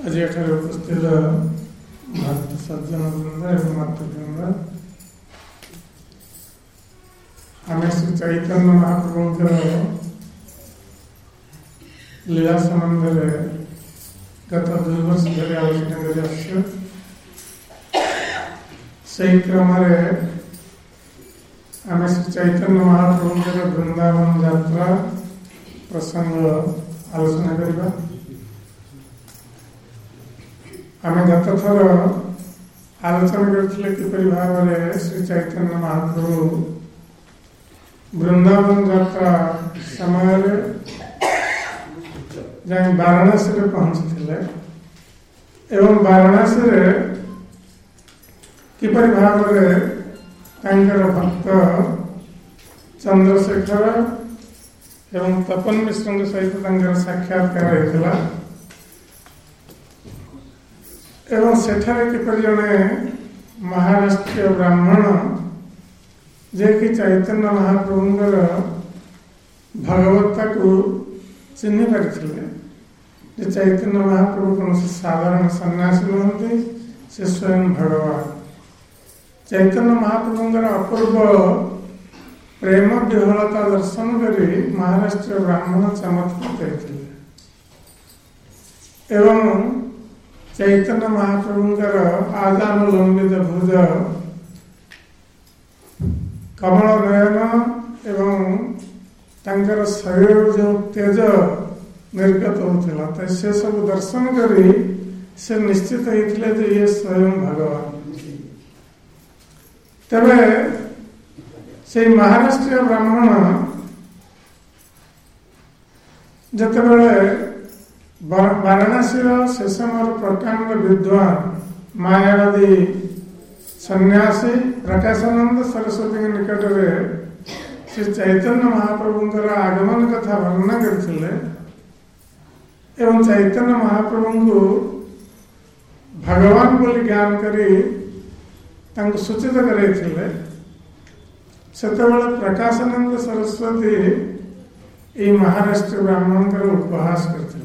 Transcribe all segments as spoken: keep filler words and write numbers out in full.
आज एठारे उपस्थित भक्त सज्जन वृंद एवं मातृवृंद आम श्री चैतन्य महाप्रभुंकर लीला संबंध गत दुई वर्ष धरी आलोचना कर क्रम आम श्री चैतन्य महाप्रभुंकर वृंदावन यात्रा प्रसंग आलोचना करवा। आम गत थर आलोचना करथिले किपरि भावरे श्री चैतन्य महाप्रभु वृंदावन यात्रा समय जाए वाराणसी रे पहुंचथिले एवं वाराणसी रे किपरि भावरे तांकर भक्त चंद्रशेखर एवं तपन मिश्र सहित तांकर साक्षात्कार होता एवं सेठारे किपरि जने महाराष्ट्रीय ब्राह्मण जे कि चैतन्य महाप्रभुंकर भगवत्ता को चिन्ह पारिथिले जे चैतन्य महाप्रभु कौन साधारण सन्यासी नुहंती से स्वयं भगवान चैतन्य महाप्रभुंकर अपूर्व प्रेम विह्वलता दर्शन करी महाराष्ट्रीय ब्राह्मण चमत्कृत होते एवं चैतन्य महाप्रभुंकर आजानुलंबित भुज कमल नयन एवं तांकर शरीर जो तेज निर्गत होता तो से सब दर्शन करी से निश्चित होते जे ये स्वयं भगवान। तबे से महाराष्ट्रीय ब्राह्मण जितेबाला वाराणसी से समय प्रकांड विद्वान मायावादी सन्यासी प्रकाशानंद सरस्वती के निकट में श्री चैतन्य महाप्रभुंकर आगमन कथा वर्णना करथिले एवं चैतन्य महाप्रभु को भगवान बोली ज्ञान करी तांको सूचित करैथिले सेतेबेले प्रकाशानंद सरस्वती ये महाराष्ट्र ब्राह्मण उपहास करथिले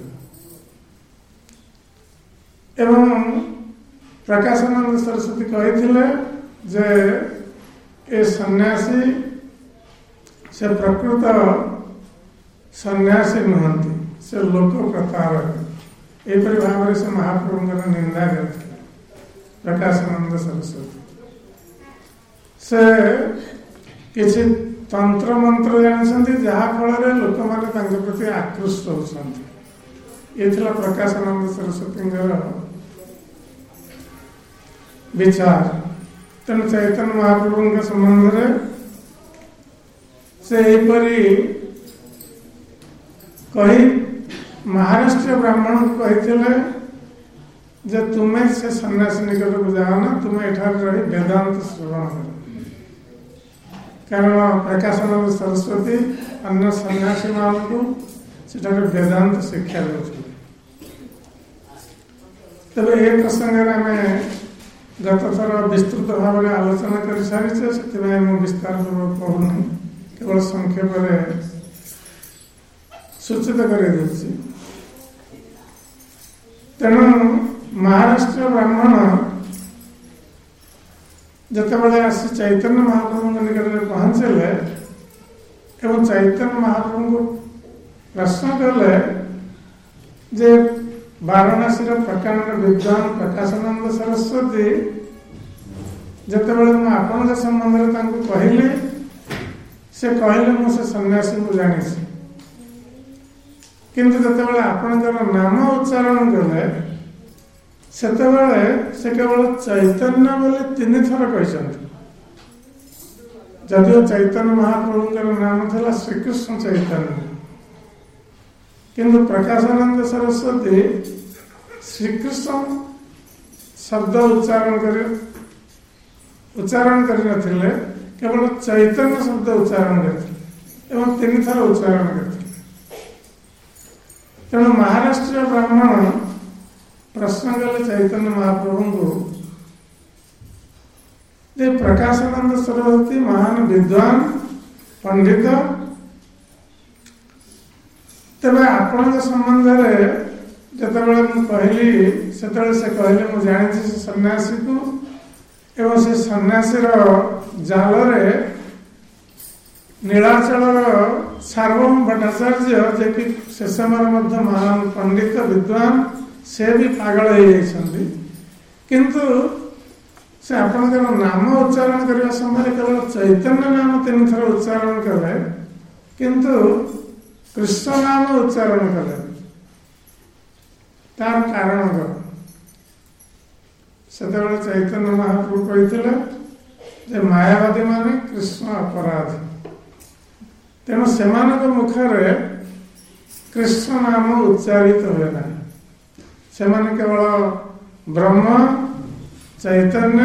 एवं प्रकाशानंद सरस्वती कही जे ए सन्यासी से प्रकृत सन्यासी नुहंती से लोक प्रतारक एपरि भाव से महाप्रभुंकर निंदा करते प्रकाशानंद सरस्वती से किसी तंत्र मंत्र जानते जहाँ फल लोक मैंने प्रति आकृष्ट होती ये प्रकाशानंद सरस्वती विचार तेणु चैतन्य महाप्रभु के संबंध में से कही महाराष्ट्रीय ब्राह्मण कही जे तुम्हें से सन्यासी निकट को जाओ ना तुम्हें एठार रही वेदांत श्रवण कर कारण प्रकाशानंद सरस्वती अन्य सन्यासी मान को वेदांत शिक्षा देते तबे ए प्रसंग में गत थर विस्तृत भाव में आलोचना कर सारी से विस्तार पूर्वक कहूनी केवल संक्षेप सूचित कर तेणु महाराष्ट्र ब्राह्मण जितेबाला आसी चैतन्य महाप्रभु निकट में पहुंचले एवं चैतन्य महाप्रभु को प्रश्न कले जे वाराणसी प्रकांड विद्वान प्रकाशानंद सरस्वती जितेबाला मुझे आपण संबंध में कहली से कहले मुझे सन्यासी को जानी किंतु जितेबाला आपणकर नाम उच्चारण कले सेतेबाला से केवल चैतन्य बोले तीन थर कहते जदिव चैतन्य महाप्रभुंकर नाम था श्रीकृष्ण चैतन्य किंतु प्रकाशानंद सरस्वती श्रीकृष्ण शब्द उच्चारण कर उच्चारण कर केवल चैतन्य शब्द उच्चारण करते एवं तीन थर उच्चारण करते तेणु महाराष्ट्रीय ब्राह्मण प्रश्न कले चैतन्य महाप्रभु को प्रकाशानंद सरस्वती महान विद्वान पंडित तेरे आपण संबंध में ଯେତେବେଳେ ମୁଁ କହିଲି ସେତେବେଳେ ସେ କହିଲେ ମୁଁ ଜାଣିଛି ସେ ସନ୍ନ୍ୟାସୀକୁ ଏବଂ ସେ ସନ୍ନ୍ୟାସୀର ଜାଲରେ ନୀଳାଚଳର ସାର୍ବଭୌମ ଭଟ୍ଟାଚାର୍ଯ୍ୟ ଯିଏକି ସେ ସମୟରେ ମଧ୍ୟ ମହାନ ପଣ୍ଡିତ ବିଦ୍ୱାନ ସେ ବି ପାଗଳ ହେଇଯାଇଛନ୍ତି। କିନ୍ତୁ ସେ ଆପଣଙ୍କର ନାମ ଉଚ୍ଚାରଣ କରିବା ସମୟରେ କେବଳ ଚୈତନ୍ୟ ନାମ ତିନି ଥର ଉଚ୍ଚାରଣ କଲେ, କିନ୍ତୁ କୃଷ୍ଣ ନାମ ଉଚ୍ଚାରଣ କଲେ। ତାର କାରଣ କଣ? ସେତେବେଳେ ଚୈତନ୍ୟ ମହାପ୍ରଭୁ କହିଥିଲେ ଯେ ମାୟାବାଦୀ ମାନେ କୃଷ୍ଣ ଅପରାଧୀ, ତେଣୁ ସେମାନଙ୍କ ମୁଖରେ କୃଷ୍ଣ ନାମ ଉଚ୍ଚାରିତ ହୁଏ ନାହିଁ। ସେମାନେ କେବଳ ବ୍ରହ୍ମ ଚୈତନ୍ୟ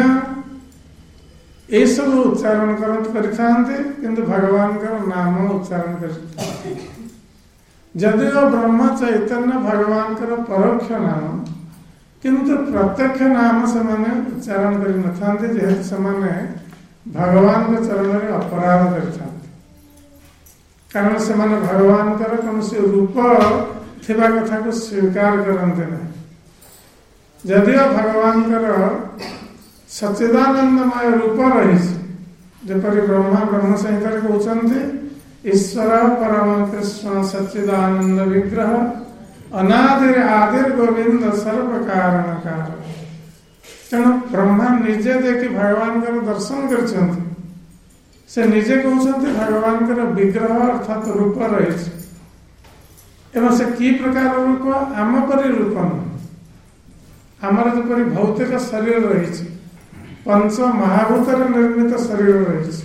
ଏସବୁ ଉଚ୍ଚାରଣ କରିଥାନ୍ତି, କିନ୍ତୁ ଭଗବାନଙ୍କର ନାମ ଉଚ୍ଚାରଣ କରିଥାନ୍ତି। ଯଦିଓ ବ୍ରହ୍ମ ଚୈତନ୍ୟ ଭଗବାନଙ୍କର ପରୋକ୍ଷ ନାମ, କିନ୍ତୁ ପ୍ରତ୍ୟକ୍ଷ ନାମ ସେମାନେ ଉଚ୍ଚାରଣ କରିନଥାନ୍ତି, ଯେହେତୁ ସେମାନେ ଭଗବାନଙ୍କ ଚରଣରେ ଅପରାଧ କରିଥାନ୍ତି। କାରଣ ସେମାନେ ଭଗବାନଙ୍କର କୌଣସି ରୂପ ଥିବା କଥାକୁ ସ୍ୱୀକାର କରନ୍ତି ନାହିଁ। ଯଦିଓ ଭଗବାନଙ୍କର ସଚ୍ଚିଦାନନ୍ଦମୟ ରୂପ ରହିଛି, ଯେପରି ବ୍ରହ୍ମା ବ୍ରହ୍ମ ସଂହିତାରେ କହୁଛନ୍ତି ଈଶ୍ୱର ପରମ କୃଷ୍ଣ ସଚ୍ଚିଦାନନ୍ଦ ବିଗ୍ରହ ଅନାଦିର ଆଦିର ଗୋବିନ୍ଦ ସର୍ବ କାରଣ କାର। ତେଣୁ ବ୍ରହ୍ମା ନିଜେ ଦେଖି ଭଗବାନଙ୍କର ଦର୍ଶନ କରିଛନ୍ତି। ସେ ନିଜେ କହୁଛନ୍ତି ଭଗବାନଙ୍କର ବିଗ୍ରହ ଅର୍ଥାତ ରୂପ ରହିଛି, ଏବଂ ସେ କି ପ୍ରକାର ରୂପ? ଆମ ପରି ରୂପ ନୁହେଁ। ଆମର ଯେପରି ଭୌତିକ ଶରୀର ରହିଛି, ପଞ୍ଚ ମହାଭୂତରେ ନିର୍ମିତ ଶରୀର ରହିଛି,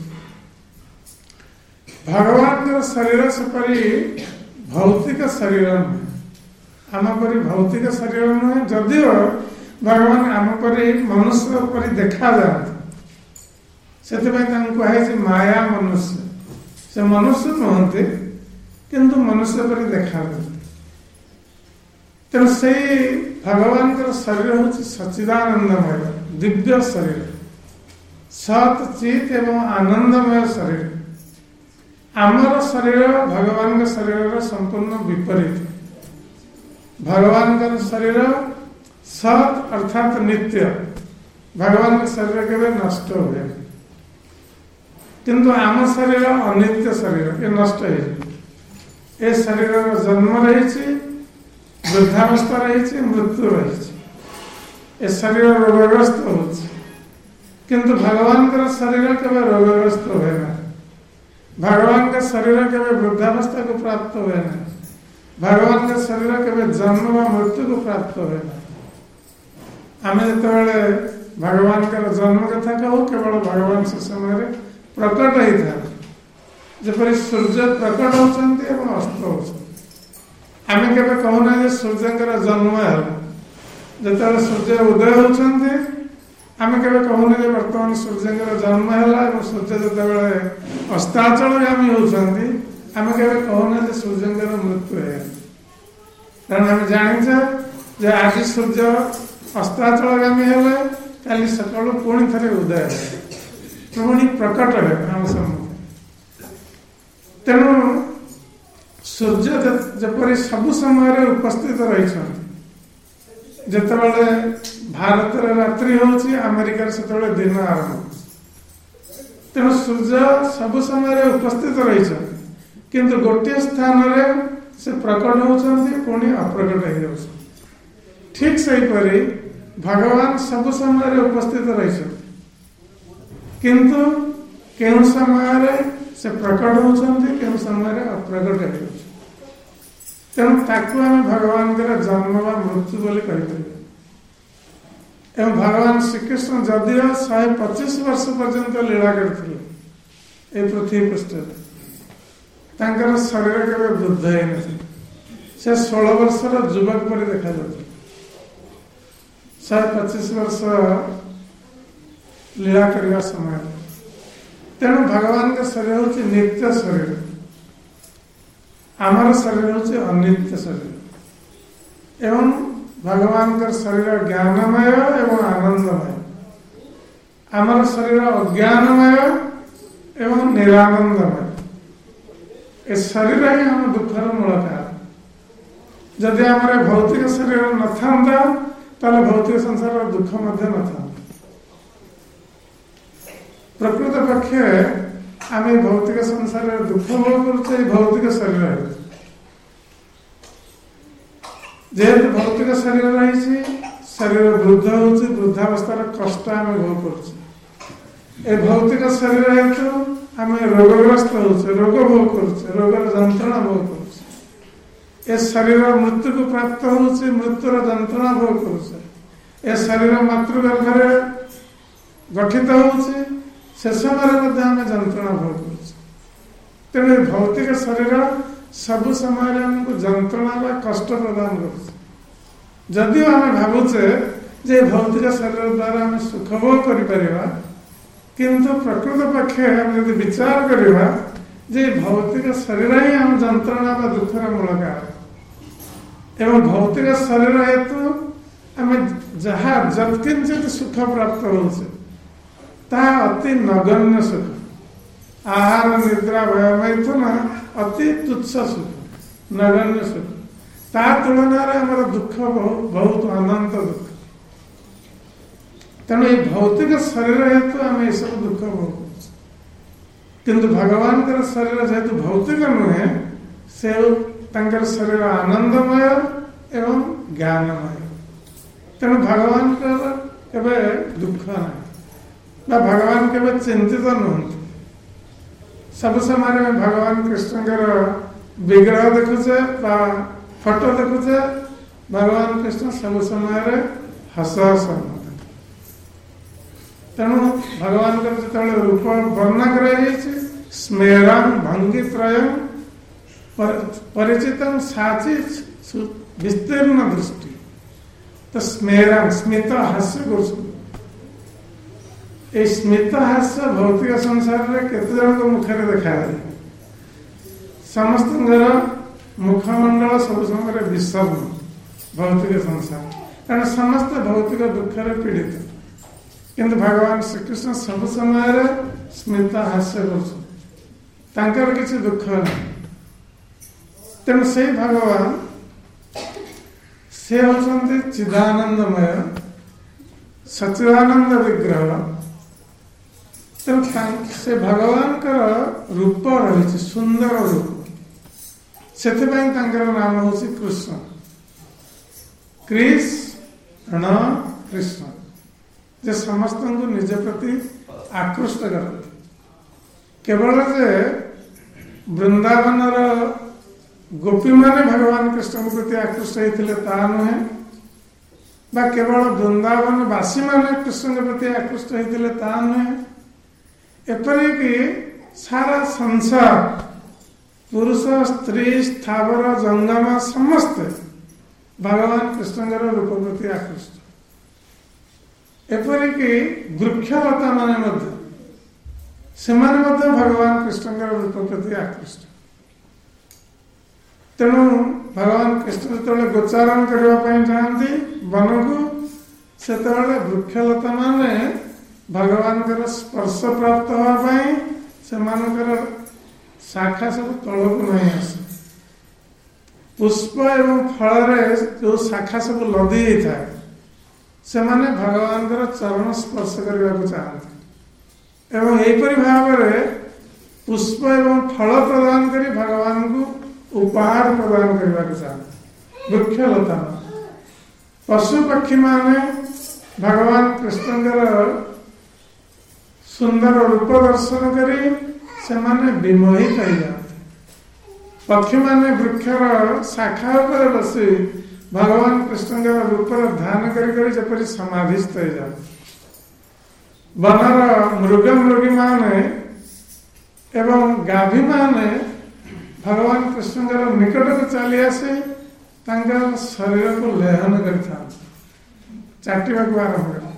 ଭଗବାନଙ୍କର ଶରୀର ସେପରି ଭୌତିକ ଶରୀର ନୁହେଁ। ଆମ ପରି ଭୌତିକ ଶରୀର ନୁହେଁ, ଯଦିଓ ଭଗବାନ ଆମ ପରି ମନୁଷ୍ୟ ପରି ଦେଖାଯାଆନ୍ତି। ସେଥିପାଇଁ ତାଙ୍କୁ କୁହାଯାଇଛି ମାୟା ମନୁଷ୍ୟ। ସେ ମନୁଷ୍ୟ ନୁହନ୍ତି, କିନ୍ତୁ ମନୁଷ୍ୟ ପରି ଦେଖାଯାଆନ୍ତି। ତେଣୁ ସେଇ ଭଗବାନଙ୍କର ଶରୀର ହେଉଛି ସଚ୍ଚିଦାନନ୍ଦମୟ ଦିବ୍ୟ ଶରୀର, ସତ୍ ଚିତ୍ ଏବଂ ଆନନ୍ଦମୟ ଶରୀର। ଆମର ଶରୀର ଭଗବାନଙ୍କ ଶରୀରର ସମ୍ପୂର୍ଣ୍ଣ ବିପରୀତ। ଭଗବାନଙ୍କର ଶରୀର ସତ୍ ଅର୍ଥାତ ନିତ୍ୟ। ଭଗବାନଙ୍କ ଶରୀର କେବେ ନଷ୍ଟ ହୁଏ, କିନ୍ତୁ ଆମ ଶରୀର ଅନିତ୍ୟ ଶରୀର, ଏ ନଷ୍ଟ ହେଇଯିବ। ଏ ଶରୀରର ଜନ୍ମ ରହିଛି, ବୃଦ୍ଧାବସ୍ଥା ରହିଛି, ମୃତ୍ୟୁ ରହିଛି। ଏ ଶରୀର ରୋଗଗ୍ରସ୍ତ ହେଉଛି, କିନ୍ତୁ ଭଗବାନଙ୍କର ଶରୀର କେବେ ରୋଗଗ୍ରସ୍ତ ହୁଏ ନାହିଁ। ଭଗବାନଙ୍କ ଶରୀର କେବେ ବୃଦ୍ଧାବସ୍ଥାକୁ ପ୍ରାପ୍ତ ହୁଏ ନାହିଁ। ଭଗବାନଙ୍କ ଶରୀର କେବେ ଜନ୍ମ ବା ମୃତ୍ୟୁକୁ ପ୍ରାପ୍ତ ହୁଏ ନାହିଁ। ଆମେ ଯେତେବେଳେ ଭଗବାନଙ୍କର ଜନ୍ମ କଥା କହୁ, କେବଳ ଭଗବାନ ସେ ସମୟରେ ପ୍ରକଟ ହେଇଥାନ୍ତି, ଯେପରି ସୂର୍ଯ୍ୟ ପ୍ରକଟ ହେଉଛନ୍ତି ଏବଂ ଅସ୍ତ ହେଉଛନ୍ତି। ଆମେ କେବେ କହୁନା ଯେ ସୂର୍ଯ୍ୟଙ୍କର ଜନ୍ମ ହେଲା। ଯେତେବେଳେ ସୂର୍ଯ୍ୟ ଉଦୟ ହେଉଛନ୍ତି, ଆମେ କେବେ କହୁନା ଯେ ବର୍ତ୍ତମାନ ସୂର୍ଯ୍ୟଙ୍କର ଜନ୍ମ ହେଲା, ଏବଂ ସୂର୍ଯ୍ୟ ଯେତେବେଳେ ଅସ୍ତାଚଳଗାମୀ ହେଉଛନ୍ତି, ଆମେ କେବେ କହୁନା ଯେ ସୂର୍ଯ୍ୟଙ୍କର ମୃତ୍ୟୁ ହେଇଗଲା। କାରଣ ଆମେ ଜାଣିଛେ ଯେ ଆଜି ସୂର୍ଯ୍ୟ ଅସ୍ତାଚଳଗାମୀ ହେଲେ କାଲି ସକାଳୁ ପୁଣି ଥରେ ଉଦୟ ହେବେ, ପୁଣି ପ୍ରକଟ ହେବେ ଆମ ସମ୍ମୁଖରେ। ତେଣୁ ସୂର୍ଯ୍ୟ ଯେପରି ସବୁ ସମୟରେ ଉପସ୍ଥିତ ରହିଛନ୍ତି। ଯେତେବେଳେ ଭାରତରେ ରାତ୍ରି ହେଉଛି, ଆମେରିକାରେ ସେତେବେଳେ ଦିନ ଆରମ୍ଭ ହେଉଛି। ତେଣୁ ସୂର୍ଯ୍ୟ ସବୁ ସମୟରେ ଉପସ୍ଥିତ ରହିଛନ୍ତି, କିନ୍ତୁ ଗୋଟିଏ ସ୍ଥାନରେ ସେ ପ୍ରକଟ ହେଉଛନ୍ତି, ପୁଣି ଅପ୍ରକଟ ହେଇଯାଉଛନ୍ତି। ଠିକ୍ ସେହିପରି ଭଗବାନ ସବୁ ସମୟରେ ଉପସ୍ଥିତ ରହିଛନ୍ତି, କିନ୍ତୁ କେଉଁ ସମୟରେ ସେ ପ୍ରକଟ ହେଉଛନ୍ତି, କେଉଁ ସମୟରେ ଅପ୍ରକଟ ହେଇଯାଉଛନ୍ତି। ତେଣୁ ତାକୁ ଆମେ ଭଗବାନଙ୍କର ଜନ୍ମ ବା ମୃତ୍ୟୁ ବୋଲି କହିପାରିବା। ଏବଂ ଭଗବାନ ଶ୍ରୀକୃଷ୍ଣ ଯଦିଓ ଶହେ ପଚିଶ ବର୍ଷ ପର୍ଯ୍ୟନ୍ତ ଲୀଳା କରିଥିଲେ ଏ ପୃଥିବୀ ପୃଷ୍ଠରେ, ତାଙ୍କର ଶରୀର କେବେ ବୃଦ୍ଧ ହେଇନଥିଲା। ସେ ଷୋହଳ ବର୍ଷର ଯୁବକ ପରି ଦେଖାଯାଉଥିଲେ। ଶହେ ପଚିଶ ବର୍ଷ ଲୀଳା କରିବା ସମୟରେ। ତେଣୁ ଭଗବାନଙ୍କ ଶରୀର ହେଉଛି ନିତ୍ୟ ଶରୀର, ଆମର ଶରୀର ହେଉଛି ଅନିତ୍ୟ ଶରୀର। ଏବଂ ଭଗବାନଙ୍କର ଶରୀର ଜ୍ଞାନମୟ ଏବଂ ଆନନ୍ଦମୟ। ଆମର ଶରୀର ଅଜ୍ଞାନମୟ ଏବଂ ନିରାନନ୍ଦମୟ। ଏ ଶରୀର ହିଁ ଆମ ଦୁଃଖର ମୂଳ କାରଣ। जदि आमर भौतिक शरीर न था ताले भौतिक संसार दुख मध्य न था। प्रकृत पक्षे आम भौतिक संसार दुख भोग कर भौतिक शरीर जेहेतु भौतिक शरीर रही शरीर वृद्ध हो वृद्धावस्थार कष्ट आम भोग कर भौतिक शरीर हेतु आम रोगग्रस्त हो रोग भोग कर रोगर जंत्रणा भोग कर शरीर मृत्यु को प्राप्त हो मृत्युर जंत्रणा भोग कर शरीर मातृगर्भरे गठित हो से समय आम जंत्रणा भोग कर तेणु भौतिक शरीर सब समय आमको जंत्रणा व कष्ट प्रदान कर जदिव आम भावुचे जे भौतिक शरीर द्वारा आम सुख भोग कर किंतु प्रकृत पक्षे हम यदि विचार करवा जे भौतिक शरीर ही हम जंत्रणा व दुखर मूल कारण एवं भौतिक शरीर हेतु आम जहाँ जत्किंचित सुख प्राप्त हो अति नगण्य सुख आहार निद्रा भय मैथुन अति तुच्छ सुख नगण्य सुख ता तुलन आमर दुख बहुत अनंत दुख तेणु ये भौतिक शरीर हेतु आम ये सब दुख भोग किंतु भगवान का शरीर जेहेतु भौतिक नुहे से तंकर शरीर आनंदमय एवं ज्ञानमय तेणु भगवान केवे दुख ना भगवान केवे चिंतित नुहति सब समय में भगवान कृष्ण विग्रह देखुचे फोटो देखुचे भगवान कृष्ण सब समय हस हस तेणु भगवान जो रूप वर्णना कर स्मेरं भंगी त्रय परिचित साची विस्तीर्ण दृष्टि तो स्मेरं स्मित हास्य कर स्मित हास्य भौतिक संसार में केते जन मुखर देखा समस्त मुखमंडल सब समय विषम भौतिक संसार कारण समस्त भौतिक दुखर पीड़ित किंतु भगवान श्रीकृष्ण सब समय स्मित हास्य कर किसी दुख नहीं तेणु से भगवान से होती चिदानंदमय सच्चिदानंद विग्रह तेणु से भगवान का रूप रही सुंदर रूप से नाम हूँ कृष्ण कृष्ण कृष्ण जे समस्त को निज प्रति आकृष्ट करते केवल जे वृंदावन गोपी माने भगवान कृष्ण के प्रति आकृष्ट होते नुहे बा केवल वृंदावन वासी माने कृष्ण के प्रति आकृष्ट होते नुहे एपरिक सारा संसार पुरुष स्त्री स्थावर जंगम समस्ते भगवान कृष्ण रूप प्रति आकृष्ट एपरिक वृक्षलता माने से भगवान कृष्ण रूप प्रति आकृष्ट तेणु भगवान कृष्ण जो गोचारण करने चाहती वन को से वृक्षलता माने भगवान स्पर्श प्राप्त होगापाई से शाखा सब तल को नहीं आस पुष्प एवं फल जो शाखा सब लदी था से माने भगवान चरण स्पर्श करने को चाहते एवं यहीपरि भाव में पुष्प एवं फल प्रदान करी भगवान को उपहार प्रदान करने को चाहते वृक्षलता पशु पक्षी माने भगवान कृष्ण सुंदर रूप दर्शन करी से माने विमोहित हो जाते पक्षी माने वृक्षर शाखा पर बसी भगवान कृष्ण रूप ध्यान करी समाधिस्थ हो जाते वनर मृग मृगी माने एवं गाभी माने भगवान कृष्ण निकट को चली आसे शरीर को लेहन कर चाटिबा को आरंभ कर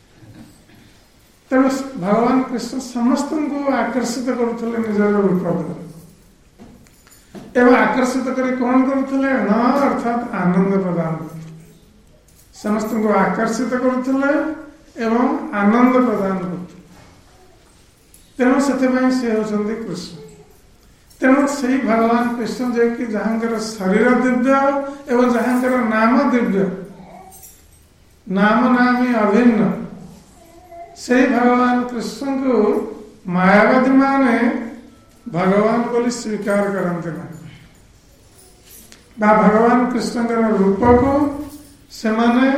तेणु भगवान कृष्ण समस्त को आकर्षित करुले निजर रूप एवं आकर्षित कर कौन करुले न अर्थात आनंद प्रदान कर समस्त को आकर्षित करुले एवं आनंद प्रदान कर तेणु से होती कृष्ण तेणु से भगवान कृष्ण जे कि जहांकर शरीर दिव्य एवं जहांकर नाम दिव्य, नाम नामी अभिन्न, से भगवान कृष्ण को मायावादी माने भगवान बोली स्वीकार करते ना, भगवान कृष्ण रूप को से माने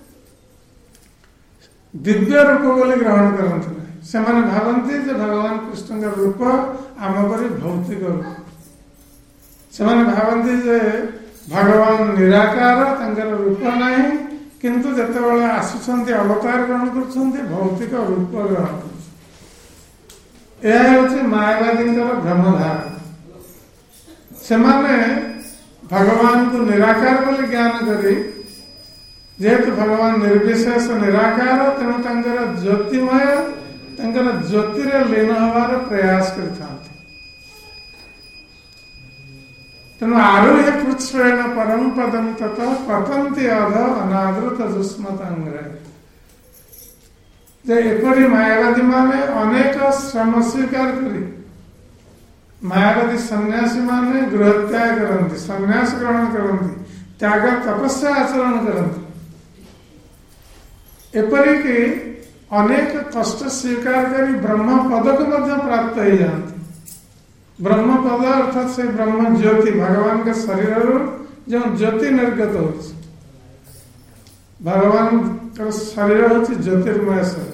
दिव्य रूप बोली ग्रहण करते ना। से माने भावती जे भगवान कृष्ण रूप आम परी भौतिक रूप, से माने भावती जे भगवान निराकार, तांकर रूप नहीं, किंतु जेतेबेले आसुछंती अवतार ग्रहण कर भौतिक रूप ग्रहण कर। यह हूँ मायावादी भ्रमधारणा। से भगवान को निराकार बोली ज्ञान करी, जेहेतु भगवान निर्विशेष निराकार, तेणु तांकर ज्योतिमय, तांकर ज्योतिर लीन हवार प्रयास करता। तेणु आरोह्य कृच्छ्रेण परम पदम तथा पतंती अध अनादृत दुष्मतांग्रे। जे एपरी मायावादी माने अनेक श्रम स्वीकार करी, मायावादी सन्यासी माने गृहत्याग करती, सन्यास ग्रहण करती, त्याग तपस्या आचरण करती, एपरिक अनेक कष्ट स्वीकार करी ब्रह्म पद को मध्य प्राप्त हो जाती। ब्रह्म पद अर्थात से ब्रह्म ज्योति, भगवान के शरीर जो ज्योति निर्गत हो, भगवान का शरीर हूँ ज्योतिर्मय शरीर।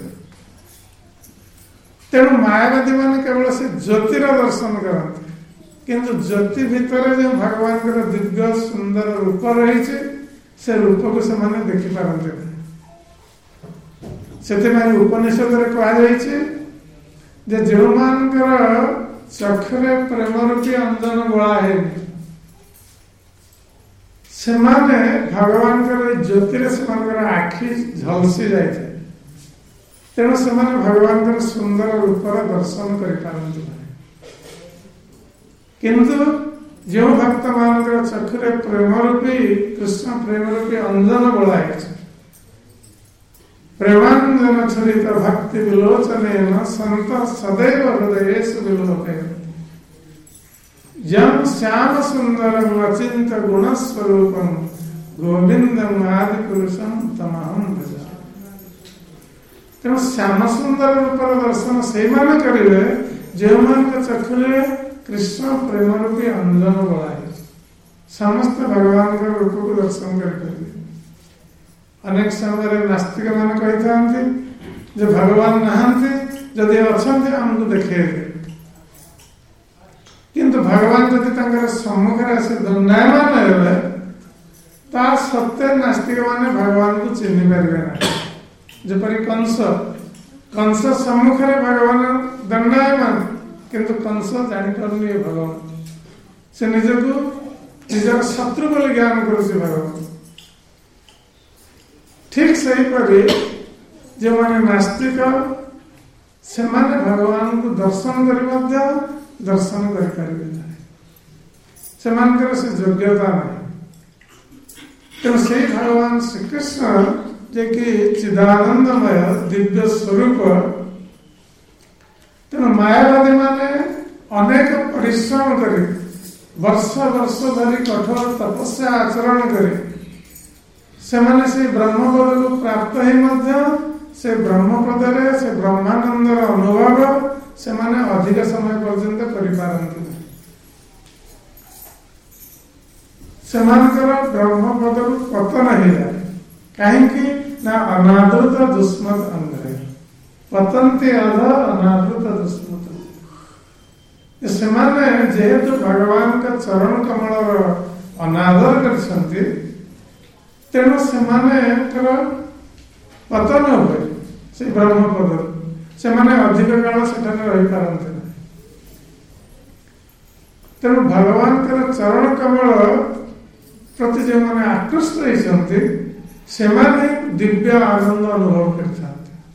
तेणु मायावादी मान केवल से ज्योतिर दर्शन करते, किंतु ज्योति भितर जो भगवान का दिव्य सुंदर रूप रही, से रूप को से माने देखि पारंते नहीं। से उपनिषद कहुई जे जो मानकर चक्षुरे प्रेम रूपी अंजन गोला है, से माने भगवान का ज्योतिर से आखि झलसी जाए, तेणु से भगवान का सुंदर रूपर दर्शन करें। किंतु जो भक्त मान चक्षुरे प्रेम रूपी कृष्ण प्रेम रूपी अंजन बोला है, प्रेमांजन छलित भक्ति विलोचन संत सदैव हृदय विलोक जम श्याम सुंदर अचिंत गुण स्वरूपम गोविंदम आदि पुरुषम तमाम भजा। तेणु श्याम सुंदर रूपर दर्शन से माने करेंगे जो मान चक्षुरे कृष्ण प्रेम रूपी अंजन बोला है, समस्त भगवान का रूप को दर्शन करेंगे। अनेक समय नास्तिक मान कही जो भगवान नहांती, जदि अच्छा आमको देखे, किंतु भगवान जदि तांकर सम्मुख आसी दंडायमान हेले, ता सत्य नास्तिक माने भगवान को चिन्ह पारे ना। जपरी कंस, कंस सम्मुख भगवान दंडायमान, किंतु कंस जानी पारनी भगवान, से निजको निजर शत्रु बोली ज्ञान करुछि भगवान। ठीक सहीपरि जो माने नास्तिक, से माने भगवान को दर्शन कर दर्शन करें, से मानकर से योग्यता नहीं। तेणु से भगवान श्री कृष्ण जे कि चिदानंदमय दिव्य स्वरूप, तेणु मायावादी माने अनेक परिश्रम करी वर्ष वर्ष धरी कठोर तपस्या आचरण करी से माने से ब्रह्मपद को प्राप्त ही मध्य से ब्रह्मपद से ब्रह्मानंदर अनुभव से माने अधिक समय पर्यंत करिपारंती। से मानकर ब्रह्मपद को पतन हो जाए, कहीं ना अनादृत दुष्मत अंग पतंते अध अनादृत दुष्मत। से माने जेहेतु भगवान का चरण कमल अनादर करछंती, तेणु से पतन हुए से ब्रह्मपद, से अधिक काल से रही पारते ना। तेणु भगवान का चरण कमल प्रति जो मैंने आकृष्ट होती, से दिव्य आनंद अनुभव करते।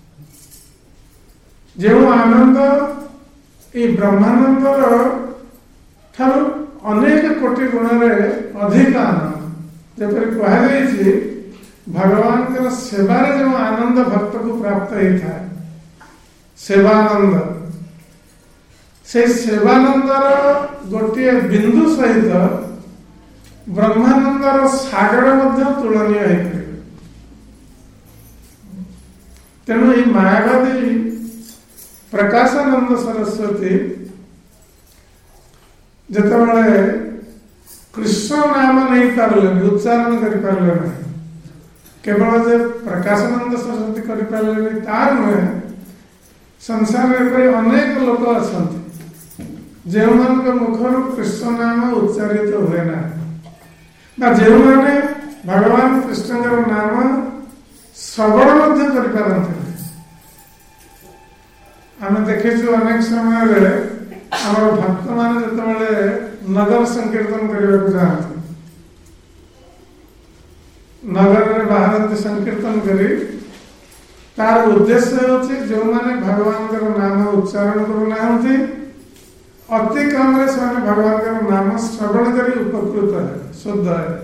जो आनंद ये ब्रह्मानंदर ठारू अनेक कोटि गुण अधिक आनंद, जपरी कहुई भगवान के सेवार जो आनंद भक्त को प्राप्त होता है, सेवानंद, से सेवानंदर गोटे बिंदु सहित ब्रह्मानंदर सागर मध्य तुलनीय है। तेणु ये मायावादी प्रकाशानंद सरस्वती जिते कृष्ण नाम नहीं पारे उच्चारण कर पारे ना, केवल जे प्रकाशानंद सरस्वती कर पारे तार नुहे, संसार में अनेक लोक अच्छा जो मुखर कृष्ण नाम उच्चारित हुए ना, जो मैंने भगवान कृष्ण नाम श्रवण कर आम देखीचु अनेक समय आम भक्त मान जो नगर संकीर्तन करने को जाती, नगर में बाहर संकीर्तन करी तार उद्देश्य होची जो माने भगवान का नाम उच्चारण करूना अति कम रे से भगवान का नाम श्रवण करी उपकृत है, शुद्ध है।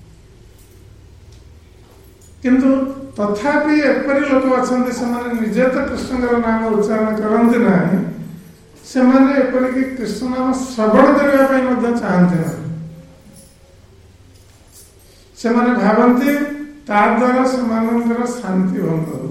किंतु तथापि एपरी लोक अच्छा निजे तो कृष्ण का नाम उच्चारण करते ना, से एपरिक कृष्ण नाम श्रवण करने चाहते ना, से भावती ताद्वारा से शांति भंग हो।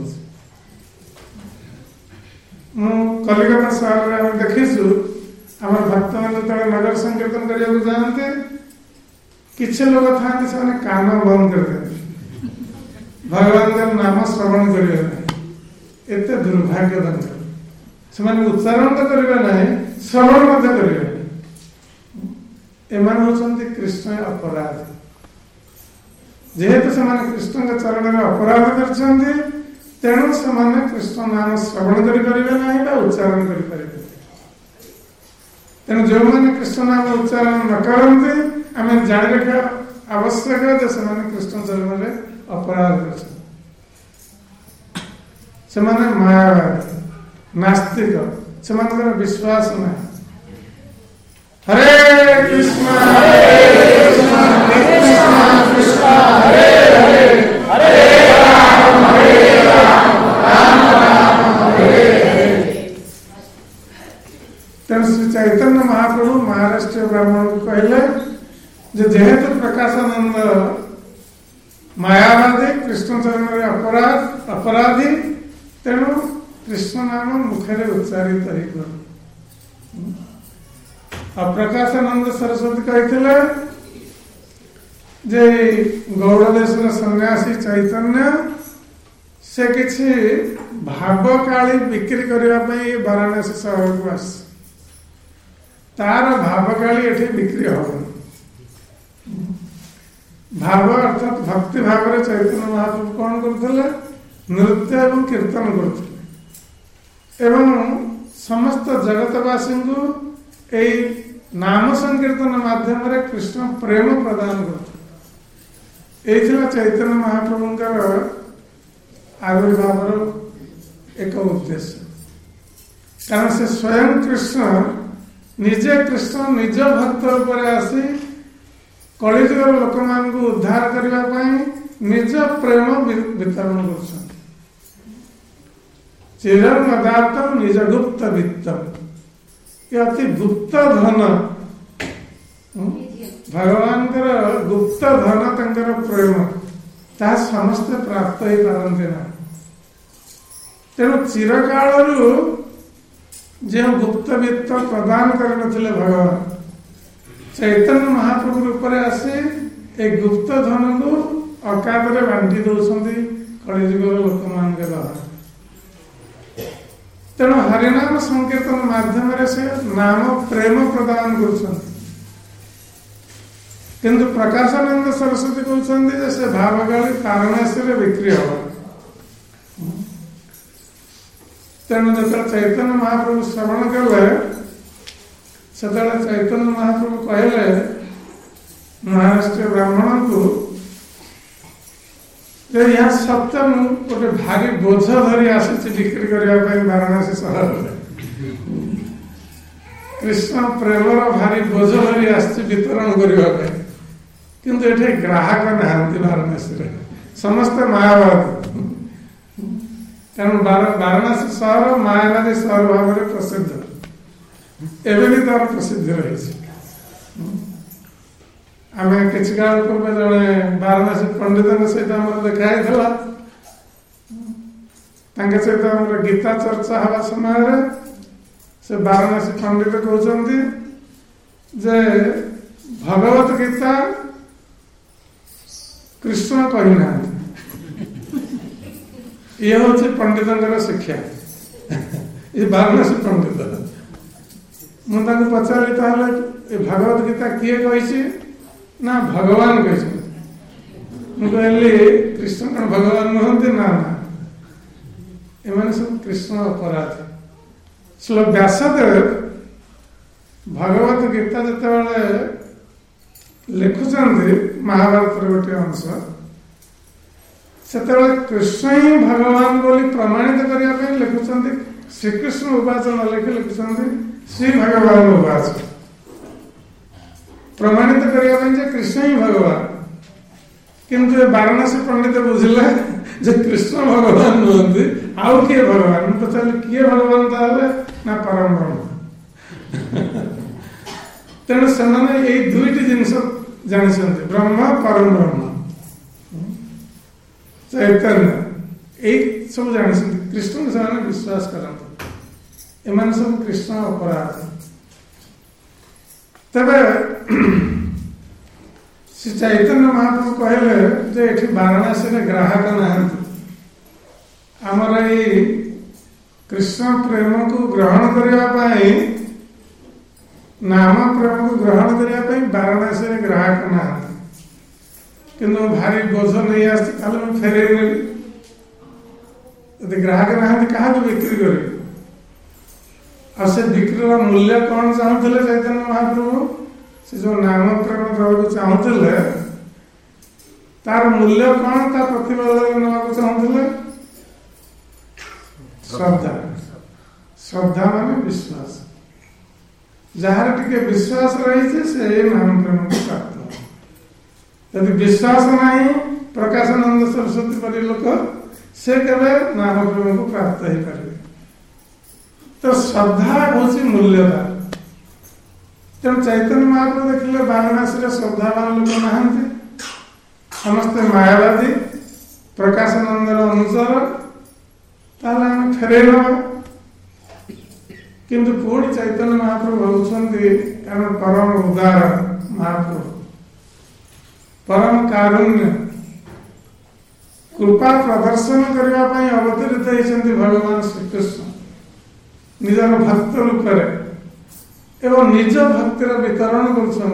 कलिकता सहर में देखीचु आम भक्त मैंने जो नगर संकीर्तन करने जाते किसी लोग था कान बंद कर देते भगवान का नाम श्रवण करेंगे, एत दुर्भाग्य से उच्चारण तो करेंगे ना, श्रवण करेंगे। एमान होचंती कृष्ण अपराधी, जेहेतु से कृष्ण के चरण में अपराध करछंती, तेणु से कृष्ण नाम श्रवण करेंगे ना उच्चारण करेंगे। तेणु जो मैंने कृष्ण नाम उच्चारण न करते आम जान रखा आवश्यक है से कृष्ण चरण में अपराध कर मायावादी नास्तिक से विश्वास ना। हरे कृष्ण हरे कृष्ण कृष्ण कृष्ण हरे हरे हरे राम हरे राम राम राम हरे हरे। तेणु श्री चैतन्य महाप्रभु महाराष्ट्रीय ब्राह्मण को कहले जो जेहेतु प्रकाशानंद मायावादी कृष्ण चरण में अपराध अपराधी, तेणु कृष्ण नाम मुखरे उच्चारित ही कर। प्रकाशानंद सरस्वती कहते जे गौड़ देश सन्यासी चैतन्य से किसी भावकाली बिक्री करने वाराणसी सहर को आस, तार भावकाली एठी बिक्री हम भाव अर्थात भक्ति भाव में चैतन्य महाप्रभु कौन करते नृत्य एवं कीर्तन करते एवं समस्त जगतवासी को यही नाम संकीर्तन माध्यम रे कृष्ण प्रेम प्रदान करते। यही चैतन्य महाप्रभुंकर आविर्भाव एक उद्देश्य, कारण से स्वयं कृष्ण निजे कृष्ण निज भक्त रूप आसी कलिजुगर लोक मान को उद्धार करने निज प्रेम वितरण कर चिरदातम निज गुप्त वित्तम, ये अति गुप्त धन भगवान गुप्त धन तंकर प्रेम ता समस्त प्राप्त ही पारंते ना। तेणु चिरकाल जो गुप्त वित्त प्रदान करनथिले भगवान चैतन्य महाप्रभु रूप आसे एक गुप्त धन को अकादरे बांटी दौरान कलिजुगर लोक मान के द्वारा। तेणु हरिनाम संकीर्तन माध्यम से नाम प्रेम प्रदान कर। किंतु प्रकाशानंद सरस्वती कहते से भावकाली वाराणसी बिक्री हम। तेणु जो चैतन्य महाप्रभु श्रवण कले से चैतन्य महाप्रभु कहले महाराष्ट्र ब्राह्मण को यहाँ सप्तम गोटे भारी बोझ धरी आसी बिक्री करने वाराणसी सहर कृष्ण प्रेमर भारी बोझ धरी आसी वितरण करने, किंतु ये ग्राहक नहांती वाराणसी समस्त मायावादी। तेणु वाराणसी सहर मायावादी सहर भाव में प्रसिद्ध। एवं भी तार प्रसिद्ध रही। आम कि काल पूर्व जड़े वाराणसी पंडित सहित आम देखाई सहित आम गीता चर्चा हवा समय से वाराणसी पंडित कहते जे भगवत गीता कृष्ण कहना ये हूँ पंडित शिक्षा ये वाराणसी पंडित मुझे पचारि भगवत गीता किए कही ना भगवान कही कहली कृष्ण कौन भगवान नुहति ना ना एम सब कृष्ण अपराधी। श्री व्यासदेव भगवत गीता जिते लिखुं महाभारत गोटे अंश से कृष्ण ही भगवान बोली प्रमाणित करने लिखुं श्रीकृष्ण उवाच न लिखि लिखुं श्री भगवान उवाच प्रमाणित करने कृष्ण ही भगवान किंतु वाराणसी पंडित बुझिले जे कृष्ण भगवान नुहति आउ किए भगवान पचारे किए भगवान ताले ना परम ब्रह्म तेणु से दुईटी जिनस जानी ब्रह्म परम ब्रह्म चैतन्य यही सब जानी कृष्ण से विश्वास करते एम सब कृष्ण अपराध। तबे श्री चैतन्य महाप्रभु कहले जे एठी वाराणसी ग्राहक ना आमर ये कृष्ण प्रेम को ग्रहण करने नाम प्रेम को ग्रहण करने वाराणसी ग्राहक ना कि भारी बोझ नहीं आस फेरे यदि ग्राहक ना क्या बिक्री कर बिक्री मूल्य कौन चाहते चैतन्य महाप्रभु से जो नाम प्रेम देवाक चाहते तार मूल्य कौन ता प्रतिबदल नाक चाहते श्रद्धा श्रद्धा माने विश्वास जार टिके विश्वास रही से नाम प्रेम को प्राप्त यदि विश्वास नहीं प्रकाशानंद सरस्वती परी लोक से केवल नाम प्रेम को प्राप्त ही करेंगे। तो श्रद्धा हूँ मूल्यता तेणु चैतन्य महाप्रभु देखिले वाराणसी श्रद्धावान लोक ना समस्ते मायावादी प्रकाशानंद अनुसार ताले फेरे ना किंतु पुणी चैतन्य महाप्रभु होउछन्ति कारण परम उदार महाप्रभु परम कारुण्य कृपा प्रदर्शन करने अवतरित होइछन्ति भगवान श्रीकृष्ण निजर भक्त रूप एवं निज भक्तिर वितरण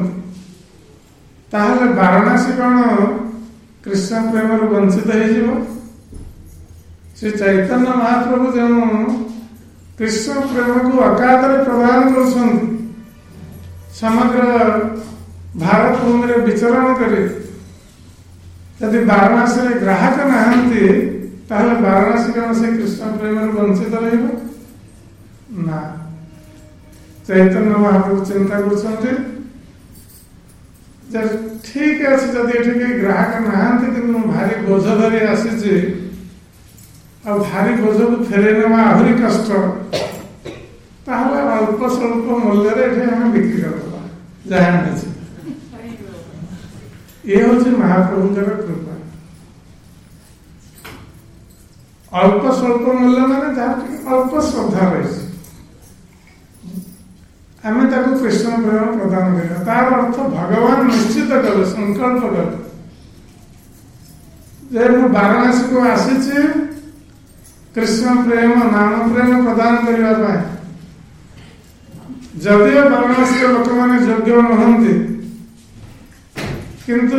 कर वाराणसी कौन कृष्ण प्रेम वंचित हो श्री चैतन्य महाप्रभु जो कृष्ण प्रेम को अकादर प्रदान कर समग्र भारत भूमि में विचरण करे यदि वाराणसी ग्राहक नहांती ताहले वाराणसी कौन से कृष्ण प्रेम वंचित रहिबो ना। चैतन्य महाप्रभु चिंता कर ठीक अच्छे जदि ये ग्राहक नहांती कि भारी बोझ धरी आसी भारी बोझ को फेरे ना आहरी कष्ट ताहले अल्प स्वल्प मूल्य आम बिक्री करदे जहाँ ये हूँ महाप्रभुंर कृपा अल्प स्वल्प मूल्य माने जहाँ अल्प श्रद्धा रही आम कृष्ण प्रेम प्रदान कर तार अर्थ भगवान निश्चित कले संकल्प कले वाराणसी को आसी कृष्ण प्रेम नाम प्रेम प्रदान करने जदिव वाराणसी लोक मैंने योग्य नुहति किंतु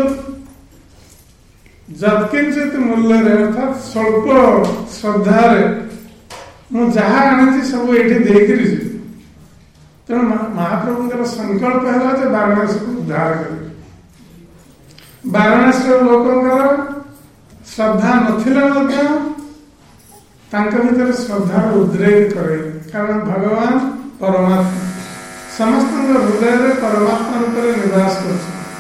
जत्किंचित मूल्य अर्थात स्वल्प श्रद्धार मु जहाँ आनी सब ये देकर तेणु महाप्रभुंर संकल्प है वाराणसी को उद्धार कर वाराणसी लोकंर श्रद्धा नथिले भीतर श्रद्धार उद्रेक करे कारण भगवान परमात्मा समस्त हृदय में परमात्मा रूप में निवास कर